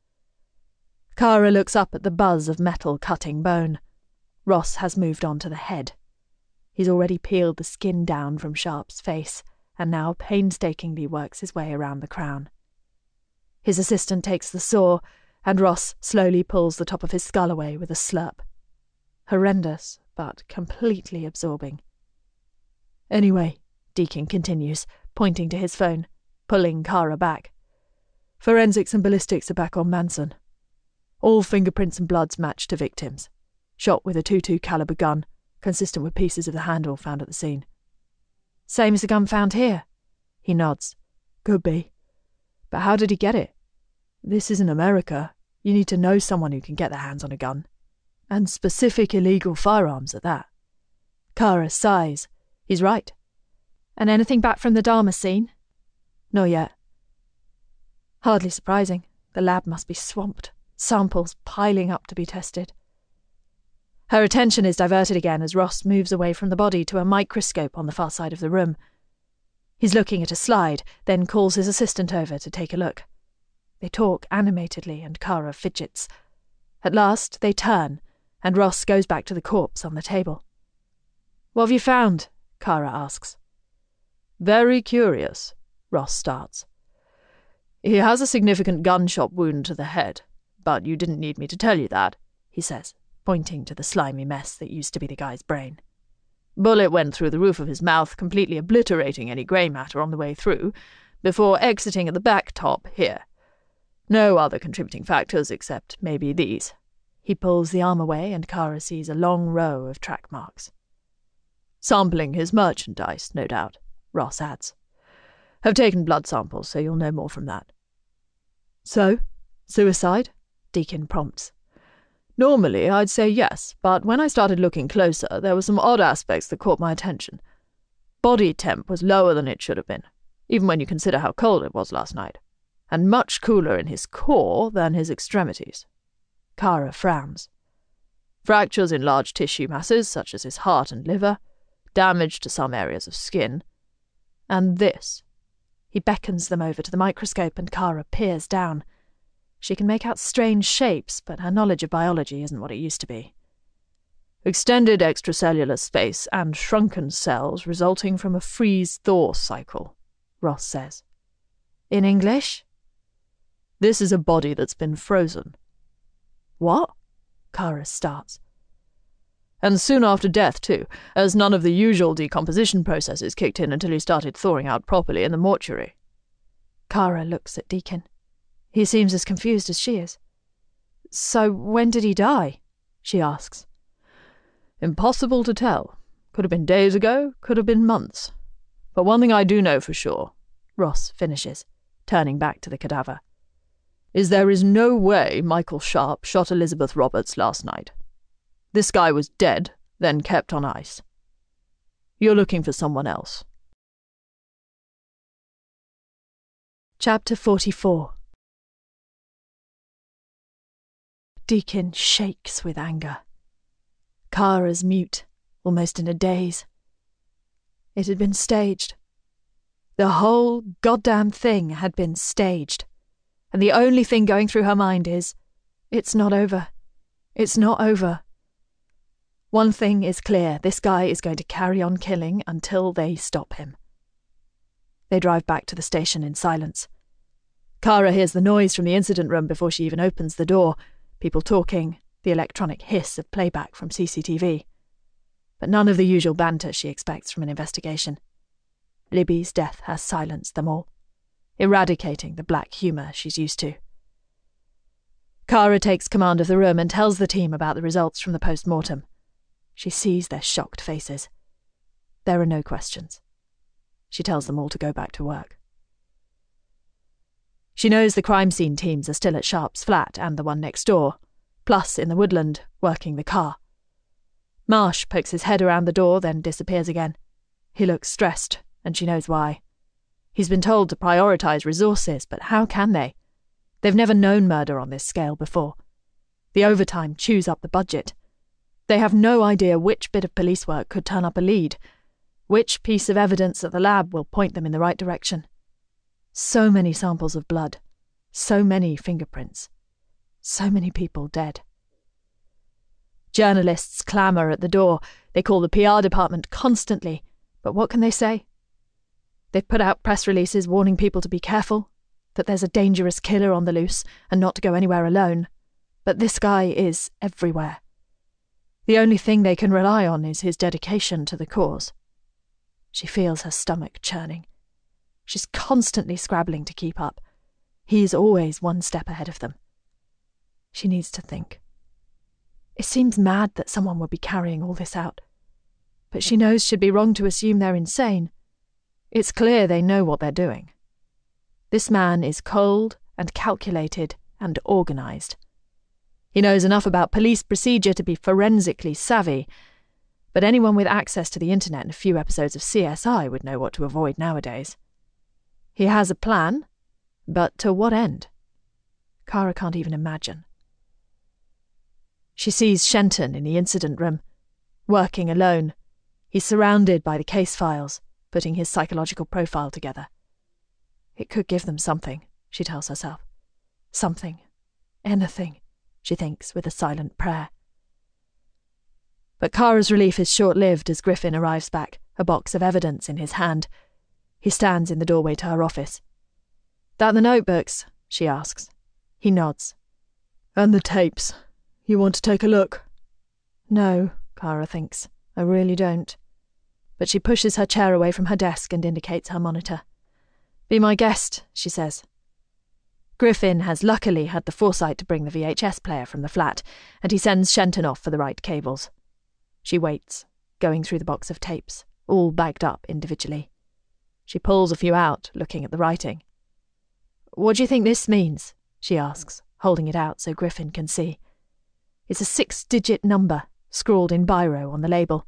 Kara looks up at the buzz of metal cutting bone. Ross has moved on to the head. He's already peeled the skin down from Sharp's face, and now painstakingly works his way around the crown. His assistant takes the saw, and Ross slowly pulls the top of his skull away with a slurp. Horrendous, but completely absorbing. Anyway, Deakin continues, pointing to his phone, pulling Kara back. Forensics and ballistics are back on Manson. All fingerprints and bloods match to victims. Shot with a two two caliber gun, consistent with pieces of the handle found at the scene. Same as the gun found here? He nods. Could be. But how did he get it? This isn't America. You need to know someone who can get their hands on a gun. And specific illegal firearms at that. Kara sighs. He's right. And anything back from the Dharma scene? Not yet. Hardly surprising. The lab must be swamped. Samples piling up to be tested. Her attention is diverted again as Ross moves away from the body to a microscope on the far side of the room. He's looking at a slide, then calls his assistant over to take a look. They talk animatedly and Kara fidgets. At last they turn, and Ross goes back to the corpse on the table. "What have you found?" Kara asks. "Very curious," Ross starts. "He has a significant gunshot wound to the head, but you didn't need me to tell you that," he says, pointing to the slimy mess that used to be the guy's brain. "Bullet went through the roof of his mouth, completely obliterating any grey matter on the way through, before exiting at the back top here. No other contributing factors except maybe these." He pulls the arm away and Kara sees a long row of track marks. "Sampling his merchandise, no doubt," Ross adds. "Have taken blood samples, so you'll know more from that." "So? Suicide?" Deakin prompts. "Normally I'd say yes, but when I started looking closer, there were some odd aspects that caught my attention. Body temp was lower than it should have been, even when you consider how cold it was last night, and much cooler in his core than his extremities." Kara frowns. "Fractures in large tissue masses, such as his heart and liver, damage to some areas of skin, and this." He beckons them over to the microscope and Kara peers down. She can make out strange shapes, but her knowledge of biology isn't what it used to be. "Extended extracellular space and shrunken cells resulting from a freeze-thaw cycle," Ross says. "In English?" "This is a body that's been frozen." "What?" Kara starts. "And soon after death, too, as none of the usual decomposition processes kicked in until he started thawing out properly in the mortuary." Kara looks at Deakin. He seems as confused as she is. "So when did he die?" she asks. "Impossible to tell. Could have been days ago, could have been months. But one thing I do know for sure," Ross finishes, turning back to the cadaver, "is there is no way Michael Sharp shot Elizabeth Roberts last night. This guy was dead, then kept on ice. You're looking for someone else." Chapter forty-four. Deakin shakes with anger. Kara's mute, almost in a daze. It had been staged. The whole goddamn thing had been staged. And the only thing going through her mind is, it's not over. It's not over. One thing is clear, this guy is going to carry on killing until they stop him. They drive back to the station in silence. Kara hears the noise from the incident room before she even opens the door. People talking, the electronic hiss of playback from C C T V. But none of the usual banter she expects from an investigation. Libby's death has silenced them all, eradicating the black humour she's used to. Kara takes command of the room and tells the team about the results from the post-mortem. She sees their shocked faces. There are no questions. She tells them all to go back to work. She knows the crime scene teams are still at Sharp's flat and the one next door, plus in the woodland, working the car. Marsh pokes his head around the door, then disappears again. He looks stressed, and she knows why. He's been told to prioritise resources, but how can they? They've never known murder on this scale before. The overtime chews up the budget. They have no idea which bit of police work could turn up a lead, which piece of evidence at the lab will point them in the right direction. So many samples of blood, so many fingerprints, so many people dead. Journalists clamour at the door. They call the P R department constantly, but what can they say? They've put out press releases warning people to be careful, that there's a dangerous killer on the loose and not to go anywhere alone. But this guy is everywhere. The only thing they can rely on is his dedication to the cause. She feels her stomach churning. She's constantly scrabbling to keep up. He's always one step ahead of them. She needs to think. It seems mad that someone would be carrying all this out, but she knows she'd be wrong to assume they're insane. It's clear they know what they're doing. This man is cold and calculated and organised. He knows enough about police procedure to be forensically savvy, but anyone with access to the internet and a few episodes of C S I would know what to avoid nowadays. He has a plan, but to what end? Kara can't even imagine. She sees Shenton in the incident room, working alone. He's surrounded by the case files, putting his psychological profile together. It could give them something, she tells herself. Something. Anything, she thinks with a silent prayer. But Kara's relief is short-lived as Griffin arrives back, a box of evidence in his hand. He stands in the doorway to her office. That the notebooks? She asks. He nods. And the tapes. You want to take a look? No, Kara thinks. I really don't. But she pushes her chair away from her desk and indicates her monitor. Be my guest, she says. Griffin has luckily had the foresight to bring the V H S player from the flat, and he sends Shenton off for the right cables. She waits, going through the box of tapes, all bagged up individually. She pulls a few out, looking at the writing. What do you think this means? She asks, holding it out so Griffin can see. It's a six-digit number, scrawled in biro on the label.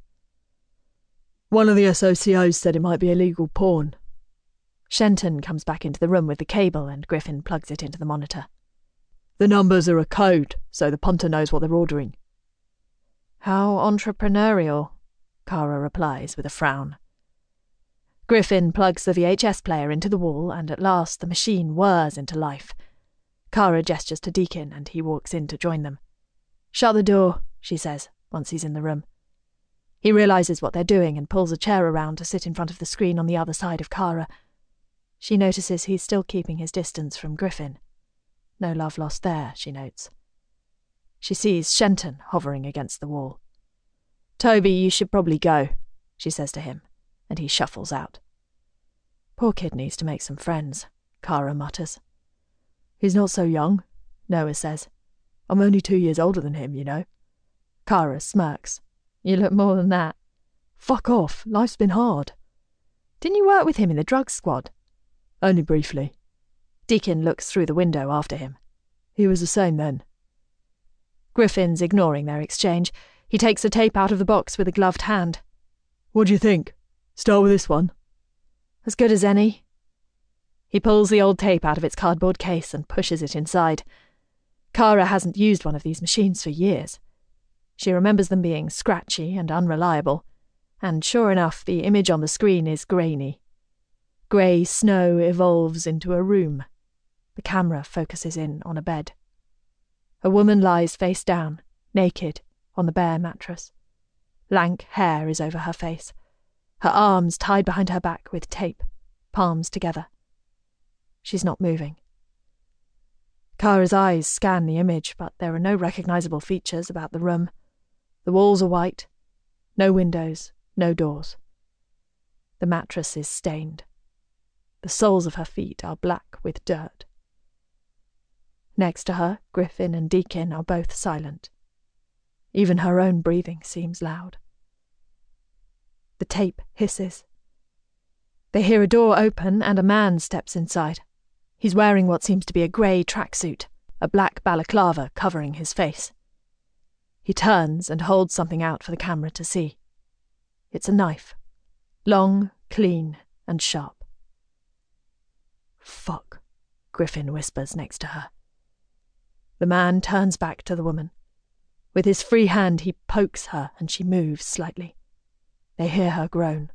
One of the S O C Os said it might be illegal porn. Shenton comes back into the room with the cable and Griffin plugs it into the monitor. The numbers are a code, so the punter knows what they're ordering. How entrepreneurial, Kara replies with a frown. Griffin plugs the V H S player into the wall and at last the machine whirs into life. Kara gestures to Deakin and he walks in to join them. Shut the door, she says, once he's in the room. He realises what they're doing and pulls a chair around to sit in front of the screen on the other side of Kara. She notices he's still keeping his distance from Griffin. No love lost there, she notes. She sees Shenton hovering against the wall. Toby, you should probably go, she says to him, and he shuffles out. Poor kid needs to make some friends, Kara mutters. He's not so young, Noah says. I'm only two years older than him, you know. Kara smirks. You look more than that. Fuck off, life's been hard. Didn't you work with him in the drug squad? Only briefly. Deakin looks through the window after him. He was the same then. Griffin's ignoring their exchange. He takes a tape out of the box with a gloved hand. What do you think? Start with this one. As good as any. He pulls the old tape out of its cardboard case and pushes it inside. Kara hasn't used one of these machines for years. She remembers them being scratchy and unreliable, and sure enough, the image on the screen is grainy. Grey snow evolves into a room. The camera focuses in on a bed. A woman lies face down, naked, on the bare mattress. Lank hair is over her face. Her arms tied behind her back with tape, palms together. She's not moving. Kara's eyes scan the image, but there are no recognisable features about the room. The walls are white. No windows, no doors. The mattress is stained. The soles of her feet are black with dirt. Next to her, Griffin and Deakin are both silent. Even her own breathing seems loud. The tape hisses. They hear a door open and a man steps inside. He's wearing what seems to be a grey tracksuit, a black balaclava covering his face. He turns and holds something out for the camera to see. It's a knife. Long, clean, and sharp. "Fuck," Griffin whispers next to her. The man turns back to the woman. With his free hand he pokes her and she moves slightly. They hear her groan.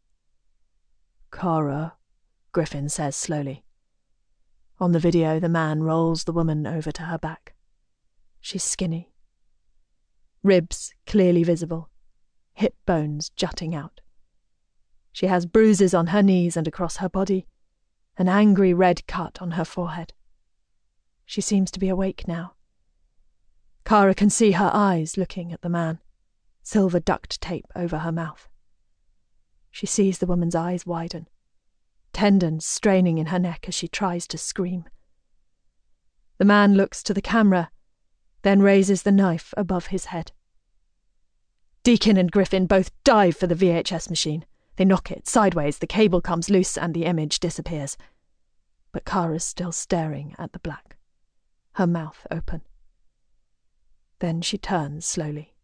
"Kara," Griffin says slowly. On the video, the man rolls the woman over to her back. She's skinny. Ribs clearly visible, hip bones jutting out. She has bruises on her knees and across her body, an angry red cut on her forehead. She seems to be awake now. Kara can see her eyes looking at the man, silver duct tape over her mouth. She sees the woman's eyes widen, tendons straining in her neck as she tries to scream. The man looks to the camera, then raises the knife above his head. Deacon and Griffin both dive for the V H S machine. They knock it sideways, the cable comes loose and the image disappears. But Kara's still staring at the black, her mouth open. Then she turns slowly.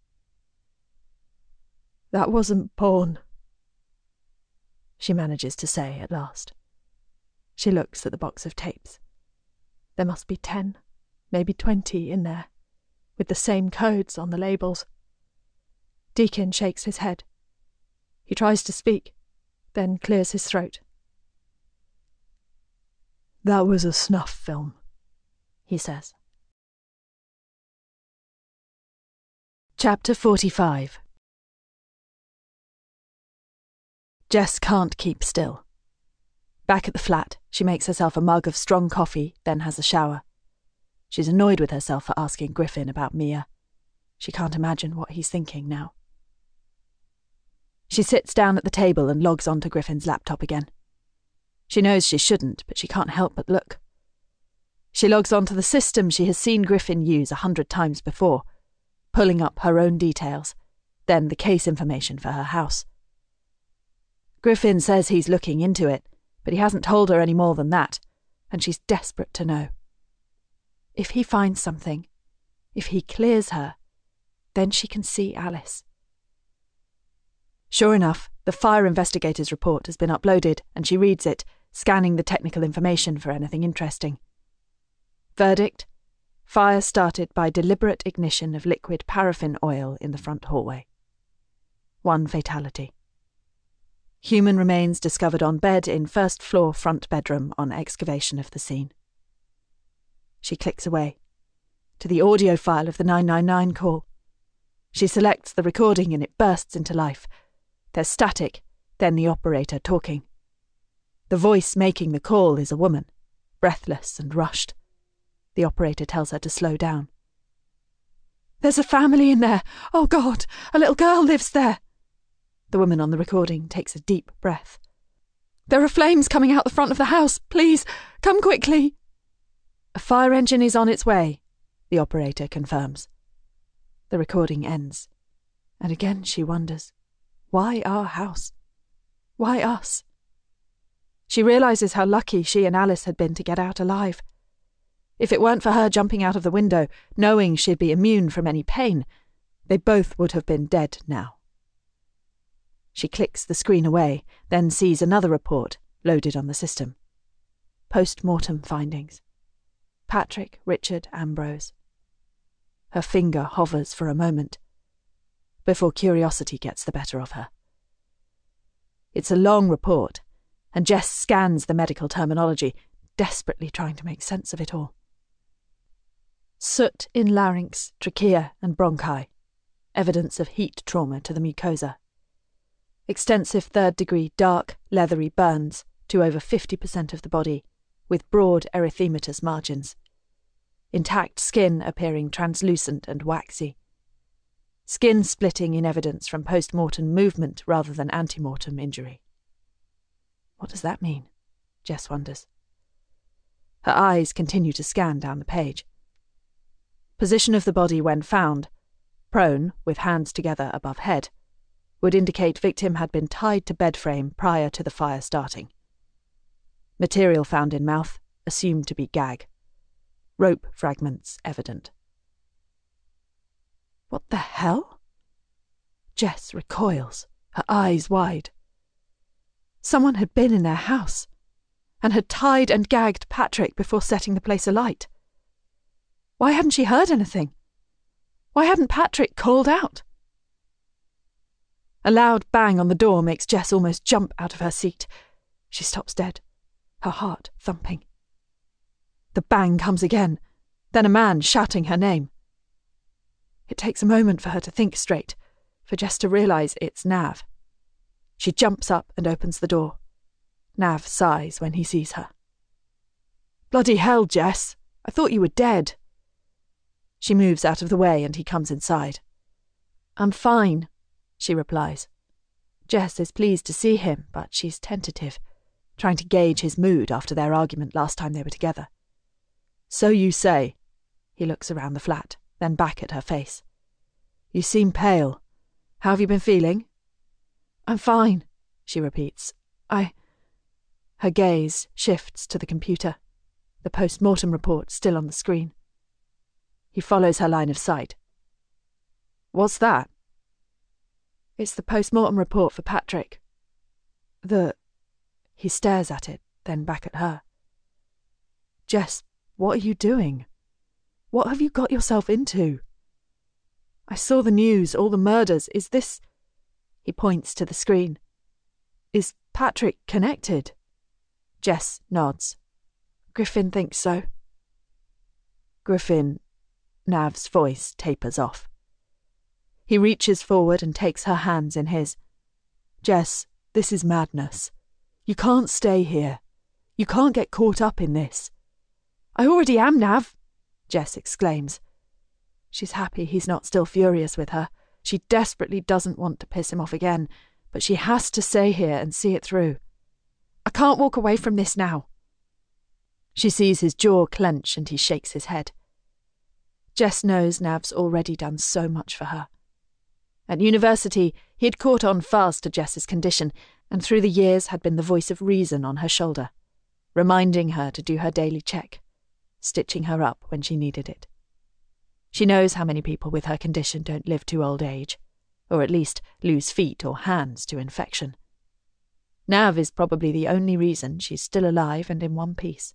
"That wasn't porn," she manages to say at last. She looks at the box of tapes. There must be ten, maybe twenty in there, with the same codes on the labels. Deacon shakes his head. He tries to speak, then clears his throat. "That was a snuff film," he says. Chapter forty-five. Jess can't keep still. Back at the flat, she makes herself a mug of strong coffee, then has a shower. She's annoyed with herself for asking Griffin about Mia. She can't imagine what he's thinking now. She sits down at the table and logs onto Griffin's laptop again. She knows she shouldn't, but she can't help but look. She logs onto the system she has seen Griffin use a hundred times before, pulling up her own details, then the case information for her house. Griffin says he's looking into it, but he hasn't told her any more than that, and she's desperate to know. If he finds something, if he clears her, then she can see Alice. Sure enough, the fire investigator's report has been uploaded, and she reads it, scanning the technical information for anything interesting. Verdict: fire started by deliberate ignition of liquid paraffin oil in the front hallway. One fatality. Human remains discovered on bed in first floor front bedroom on excavation of the scene. She clicks away, to the audio file of the nine nine nine call. She selects the recording and it bursts into life. There's static, then the operator talking. The voice making the call is a woman, breathless and rushed. The operator tells her to slow down. "There's a family in there. Oh God, a little girl lives there." The woman on the recording takes a deep breath. "There are flames coming out the front of the house. Please, come quickly." "A fire engine is on its way," the operator confirms. The recording ends, and again she wonders, why our house? Why us? She realises how lucky she and Alice had been to get out alive. If it weren't for her jumping out of the window, knowing she'd be immune from any pain, they both would have been dead now. She clicks the screen away, then sees another report loaded on the system. Post-mortem findings. Patrick Richard Ambrose. Her finger hovers for a moment, before curiosity gets the better of her. It's a long report, and Jess scans the medical terminology, desperately trying to make sense of it all. Soot in larynx, trachea and bronchi. Evidence of heat trauma to the mucosa. Extensive third-degree dark, leathery burns to over fifty percent of the body, with broad erythematous margins. Intact skin appearing translucent and waxy. Skin splitting in evidence from post-mortem movement rather than ante-mortem injury. What does that mean? Jess wonders. Her eyes continue to scan down the page. Position of the body when found: prone, with hands together above head. would indicate victim had been tied to bed frame prior to the fire starting. Material found in mouth, assumed to be gag. Rope fragments evident. What the hell? Jess recoils, her eyes wide. Someone had been in their house and had tied and gagged Patrick before setting the place alight. Why hadn't she heard anything? Why hadn't Patrick called out? A loud bang on the door makes Jess almost jump out of her seat. She stops dead, her heart thumping. The bang comes again, then a man shouting her name. It takes a moment for her to think straight, for Jess to realise it's Nav. She jumps up and opens the door. Nav sighs when he sees her. Bloody hell, Jess! I thought you were dead. She moves out of the way and he comes inside. I'm fine, she replies. Jess is pleased to see him, but she's tentative, trying to gauge his mood after their argument last time they were together. So you say. He looks around the flat, then back at her face. You seem pale. How have you been feeling? I'm fine, she repeats. I... Her gaze shifts to the computer, the post-mortem report still on the screen. He follows her line of sight. What's that? It's the post-mortem report for Patrick. The... He stares at it, then back at her. Jess, what are you doing? What have you got yourself into? I saw the news, all the murders. Is this... He points to the screen. Is Patrick connected? Jess nods. Griffin thinks so. Griffin... Nav's voice tapers off. He reaches forward and takes her hands in his. Jess, this is madness. You can't stay here. You can't get caught up in this. I already am, Nav, Jess exclaims. She's happy he's not still furious with her. She desperately doesn't want to piss him off again, but she has to stay here and see it through. I can't walk away from this now. She sees his jaw clench and he shakes his head. Jess knows Nav's already done so much for her. At university, he had caught on fast to Jess's condition, and through the years had been the voice of reason on her shoulder, reminding her to do her daily check, stitching her up when she needed it. She knows how many people with her condition don't live to old age, or at least lose feet or hands to infection. Nav is probably the only reason she's still alive and in one piece.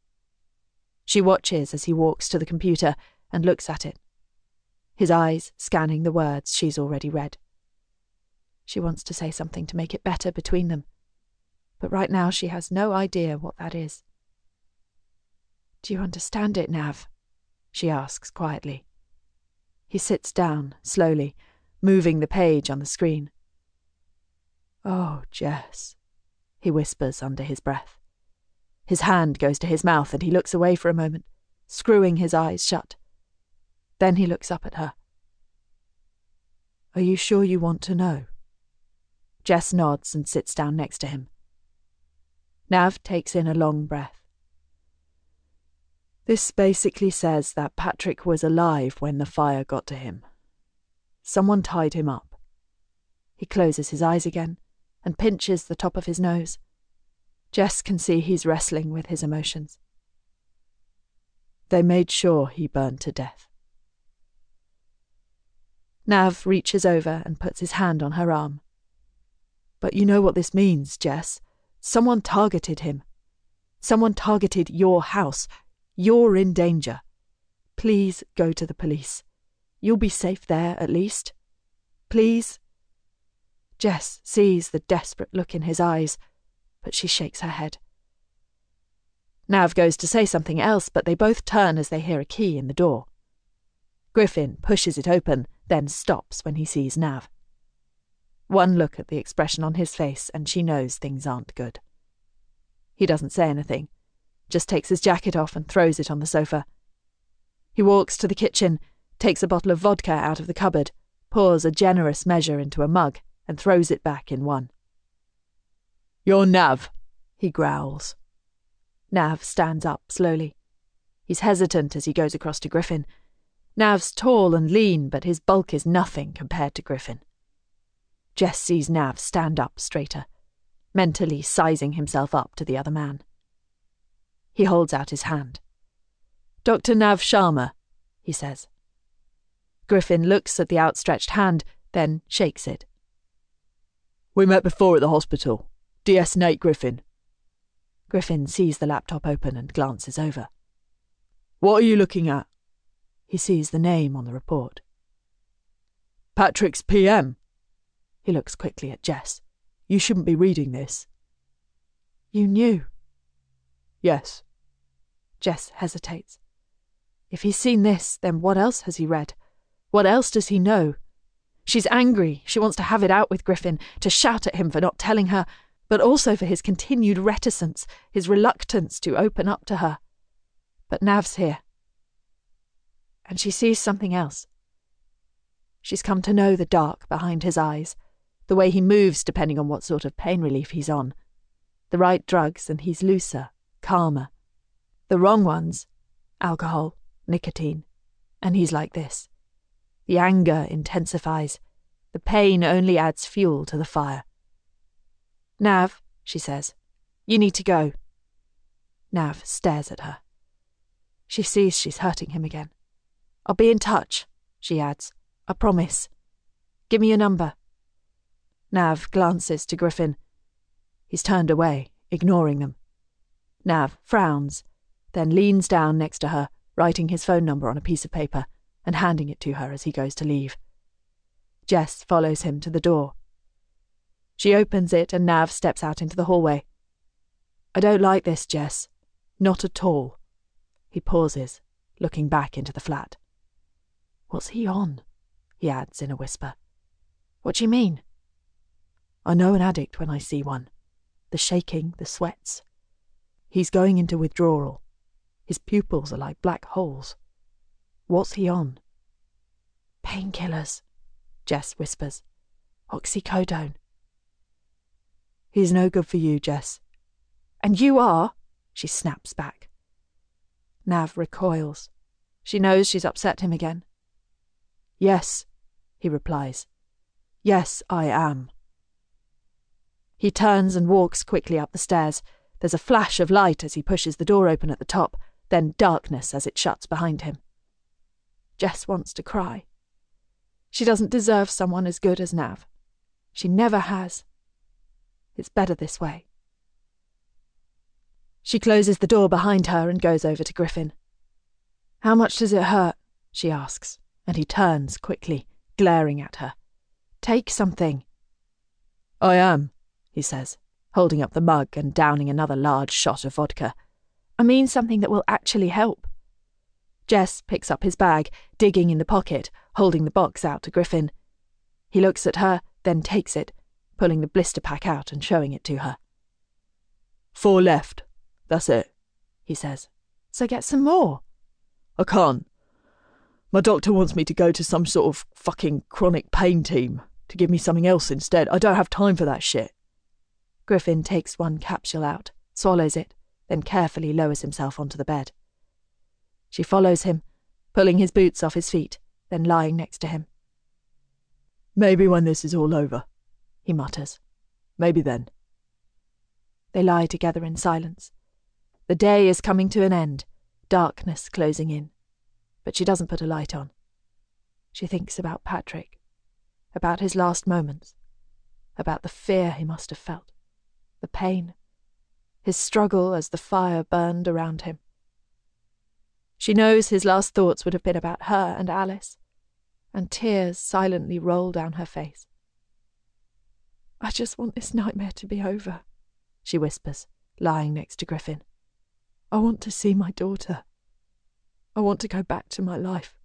She watches as he walks to the computer and looks at it, his eyes scanning the words she's already read. She wants to say something to make it better between them, but right now she has no idea what that is. Do you understand it, Nav? She asks quietly. He sits down, slowly, moving the page on the screen. Oh, Jess, he whispers under his breath. His hand goes to his mouth and he looks away for a moment, screwing his eyes shut. Then he looks up at her. Are you sure you want to know? Jess nods and sits down next to him. Nav takes in a long breath. This basically says that Patrick was alive when the fire got to him. Someone tied him up. He closes his eyes again and pinches the top of his nose. Jess can see he's wrestling with his emotions. They made sure he burned to death. Nav reaches over and puts his hand on her arm. But you know what this means, Jess. Someone targeted him. Someone targeted your house. You're in danger. Please go to the police. You'll be safe there, at least. Please. Jess sees the desperate look in his eyes, but she shakes her head. Nav goes to say something else, but they both turn as they hear a key in the door. Griffin pushes it open, then stops when he sees Nav. One look at the expression on his face and she knows things aren't good. He doesn't say anything, just takes his jacket off and throws it on the sofa. He walks to the kitchen, takes a bottle of vodka out of the cupboard, pours a generous measure into a mug and throws it back in one. You're Nav, he growls. Nav stands up slowly. He's hesitant as he goes across to Griffin. Nav's tall and lean, but his bulk is nothing compared to Griffin. Jess sees Nav stand up straighter, mentally sizing himself up to the other man. He holds out his hand. "Doctor Nav Sharma," he says. Griffin looks at the outstretched hand, then shakes it. "We met before at the hospital. D S Nate Griffin." Griffin sees the laptop open and glances over. "What are you looking at?" He sees the name on the report. "Patrick's P M. He looks quickly at Jess. "You shouldn't be reading this." "You knew?" "Yes." Jess hesitates. If he's seen this, then what else has he read? What else does he know? She's angry. She wants to have it out with Griffin, to shout at him for not telling her, but also for his continued reticence, his reluctance to open up to her. But Nav's here. And she sees something else. She's come to know the dark behind his eyes, the way he moves depending on what sort of pain relief he's on. The right drugs and he's looser, calmer. The wrong ones, alcohol, nicotine, and he's like this. The anger intensifies. The pain only adds fuel to the fire. "Nav," she says, "you need to go." Nav stares at her. She sees she's hurting him again. "I'll be in touch," she adds. "I promise. Give me your number." Nav glances to Griffin. He's turned away, ignoring them. Nav frowns, then leans down next to her, writing his phone number on a piece of paper and handing it to her as he goes to leave. Jess follows him to the door. She opens it and Nav steps out into the hallway. "I don't like this, Jess. Not at all." He pauses, looking back into the flat. "What's he on?" he adds in a whisper. "What do you mean?" "I know an addict when I see one. The shaking, the sweats. He's going into withdrawal. His pupils are like black holes. What's he on?" "Painkillers," Jess whispers. "Oxycodone." "He's no good for you, Jess." "And you are," she snaps back. Nav recoils. She knows she's upset him again. "Yes," he replies. "Yes, I am." He turns and walks quickly up the stairs. There's a flash of light as he pushes the door open at the top, then darkness as it shuts behind him. Jess wants to cry. She doesn't deserve someone as good as Nav. She never has. It's better this way. She closes the door behind her and goes over to Griffin. "How much does it hurt?" she asks, and he turns quickly, glaring at her. "Take something." "I am," he says, holding up the mug and downing another large shot of vodka. "I mean something that will actually help." Jess picks up his bag, digging in the pocket, holding the box out to Griffin. He looks at her, then takes it, pulling the blister pack out and showing it to her. "Four left. That's it," he says. "So get some more." "I can't. My doctor wants me to go to some sort of fucking chronic pain team to give me something else instead. I don't have time for that shit." Griffin takes one capsule out, swallows it, then carefully lowers himself onto the bed. She follows him, pulling his boots off his feet, then lying next to him. "Maybe when this is all over," he mutters. "Maybe then." They lie together in silence. The day is coming to an end, darkness closing in, but she doesn't put a light on. She thinks about Patrick, about his last moments, about the fear he must have felt, the pain, his struggle as the fire burned around him. She knows his last thoughts would have been about her and Alice, and tears silently roll down her face. "I just want this nightmare to be over," she whispers, lying next to Griffin. "I want to see my daughter. I want to go back to my life."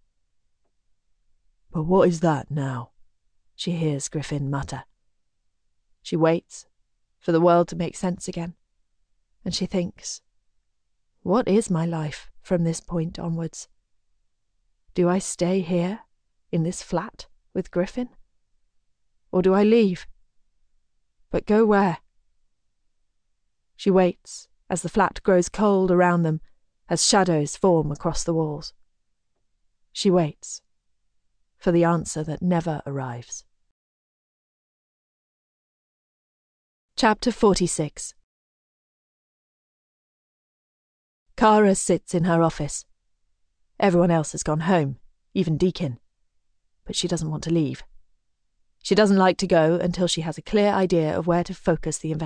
"But what is that now?" she hears Griffin mutter. She waits for the world to make sense again, and she thinks, what is my life from this point onwards? Do I stay here, in this flat, with Griffin? Or do I leave? But go where? She waits as the flat grows cold around them, as shadows form across the walls. She waits for the answer that never arrives. Chapter forty-six. Kara sits in her office. Everyone else has gone home, even Deakin. But she doesn't want to leave. She doesn't like to go until she has a clear idea of where to focus the investigation.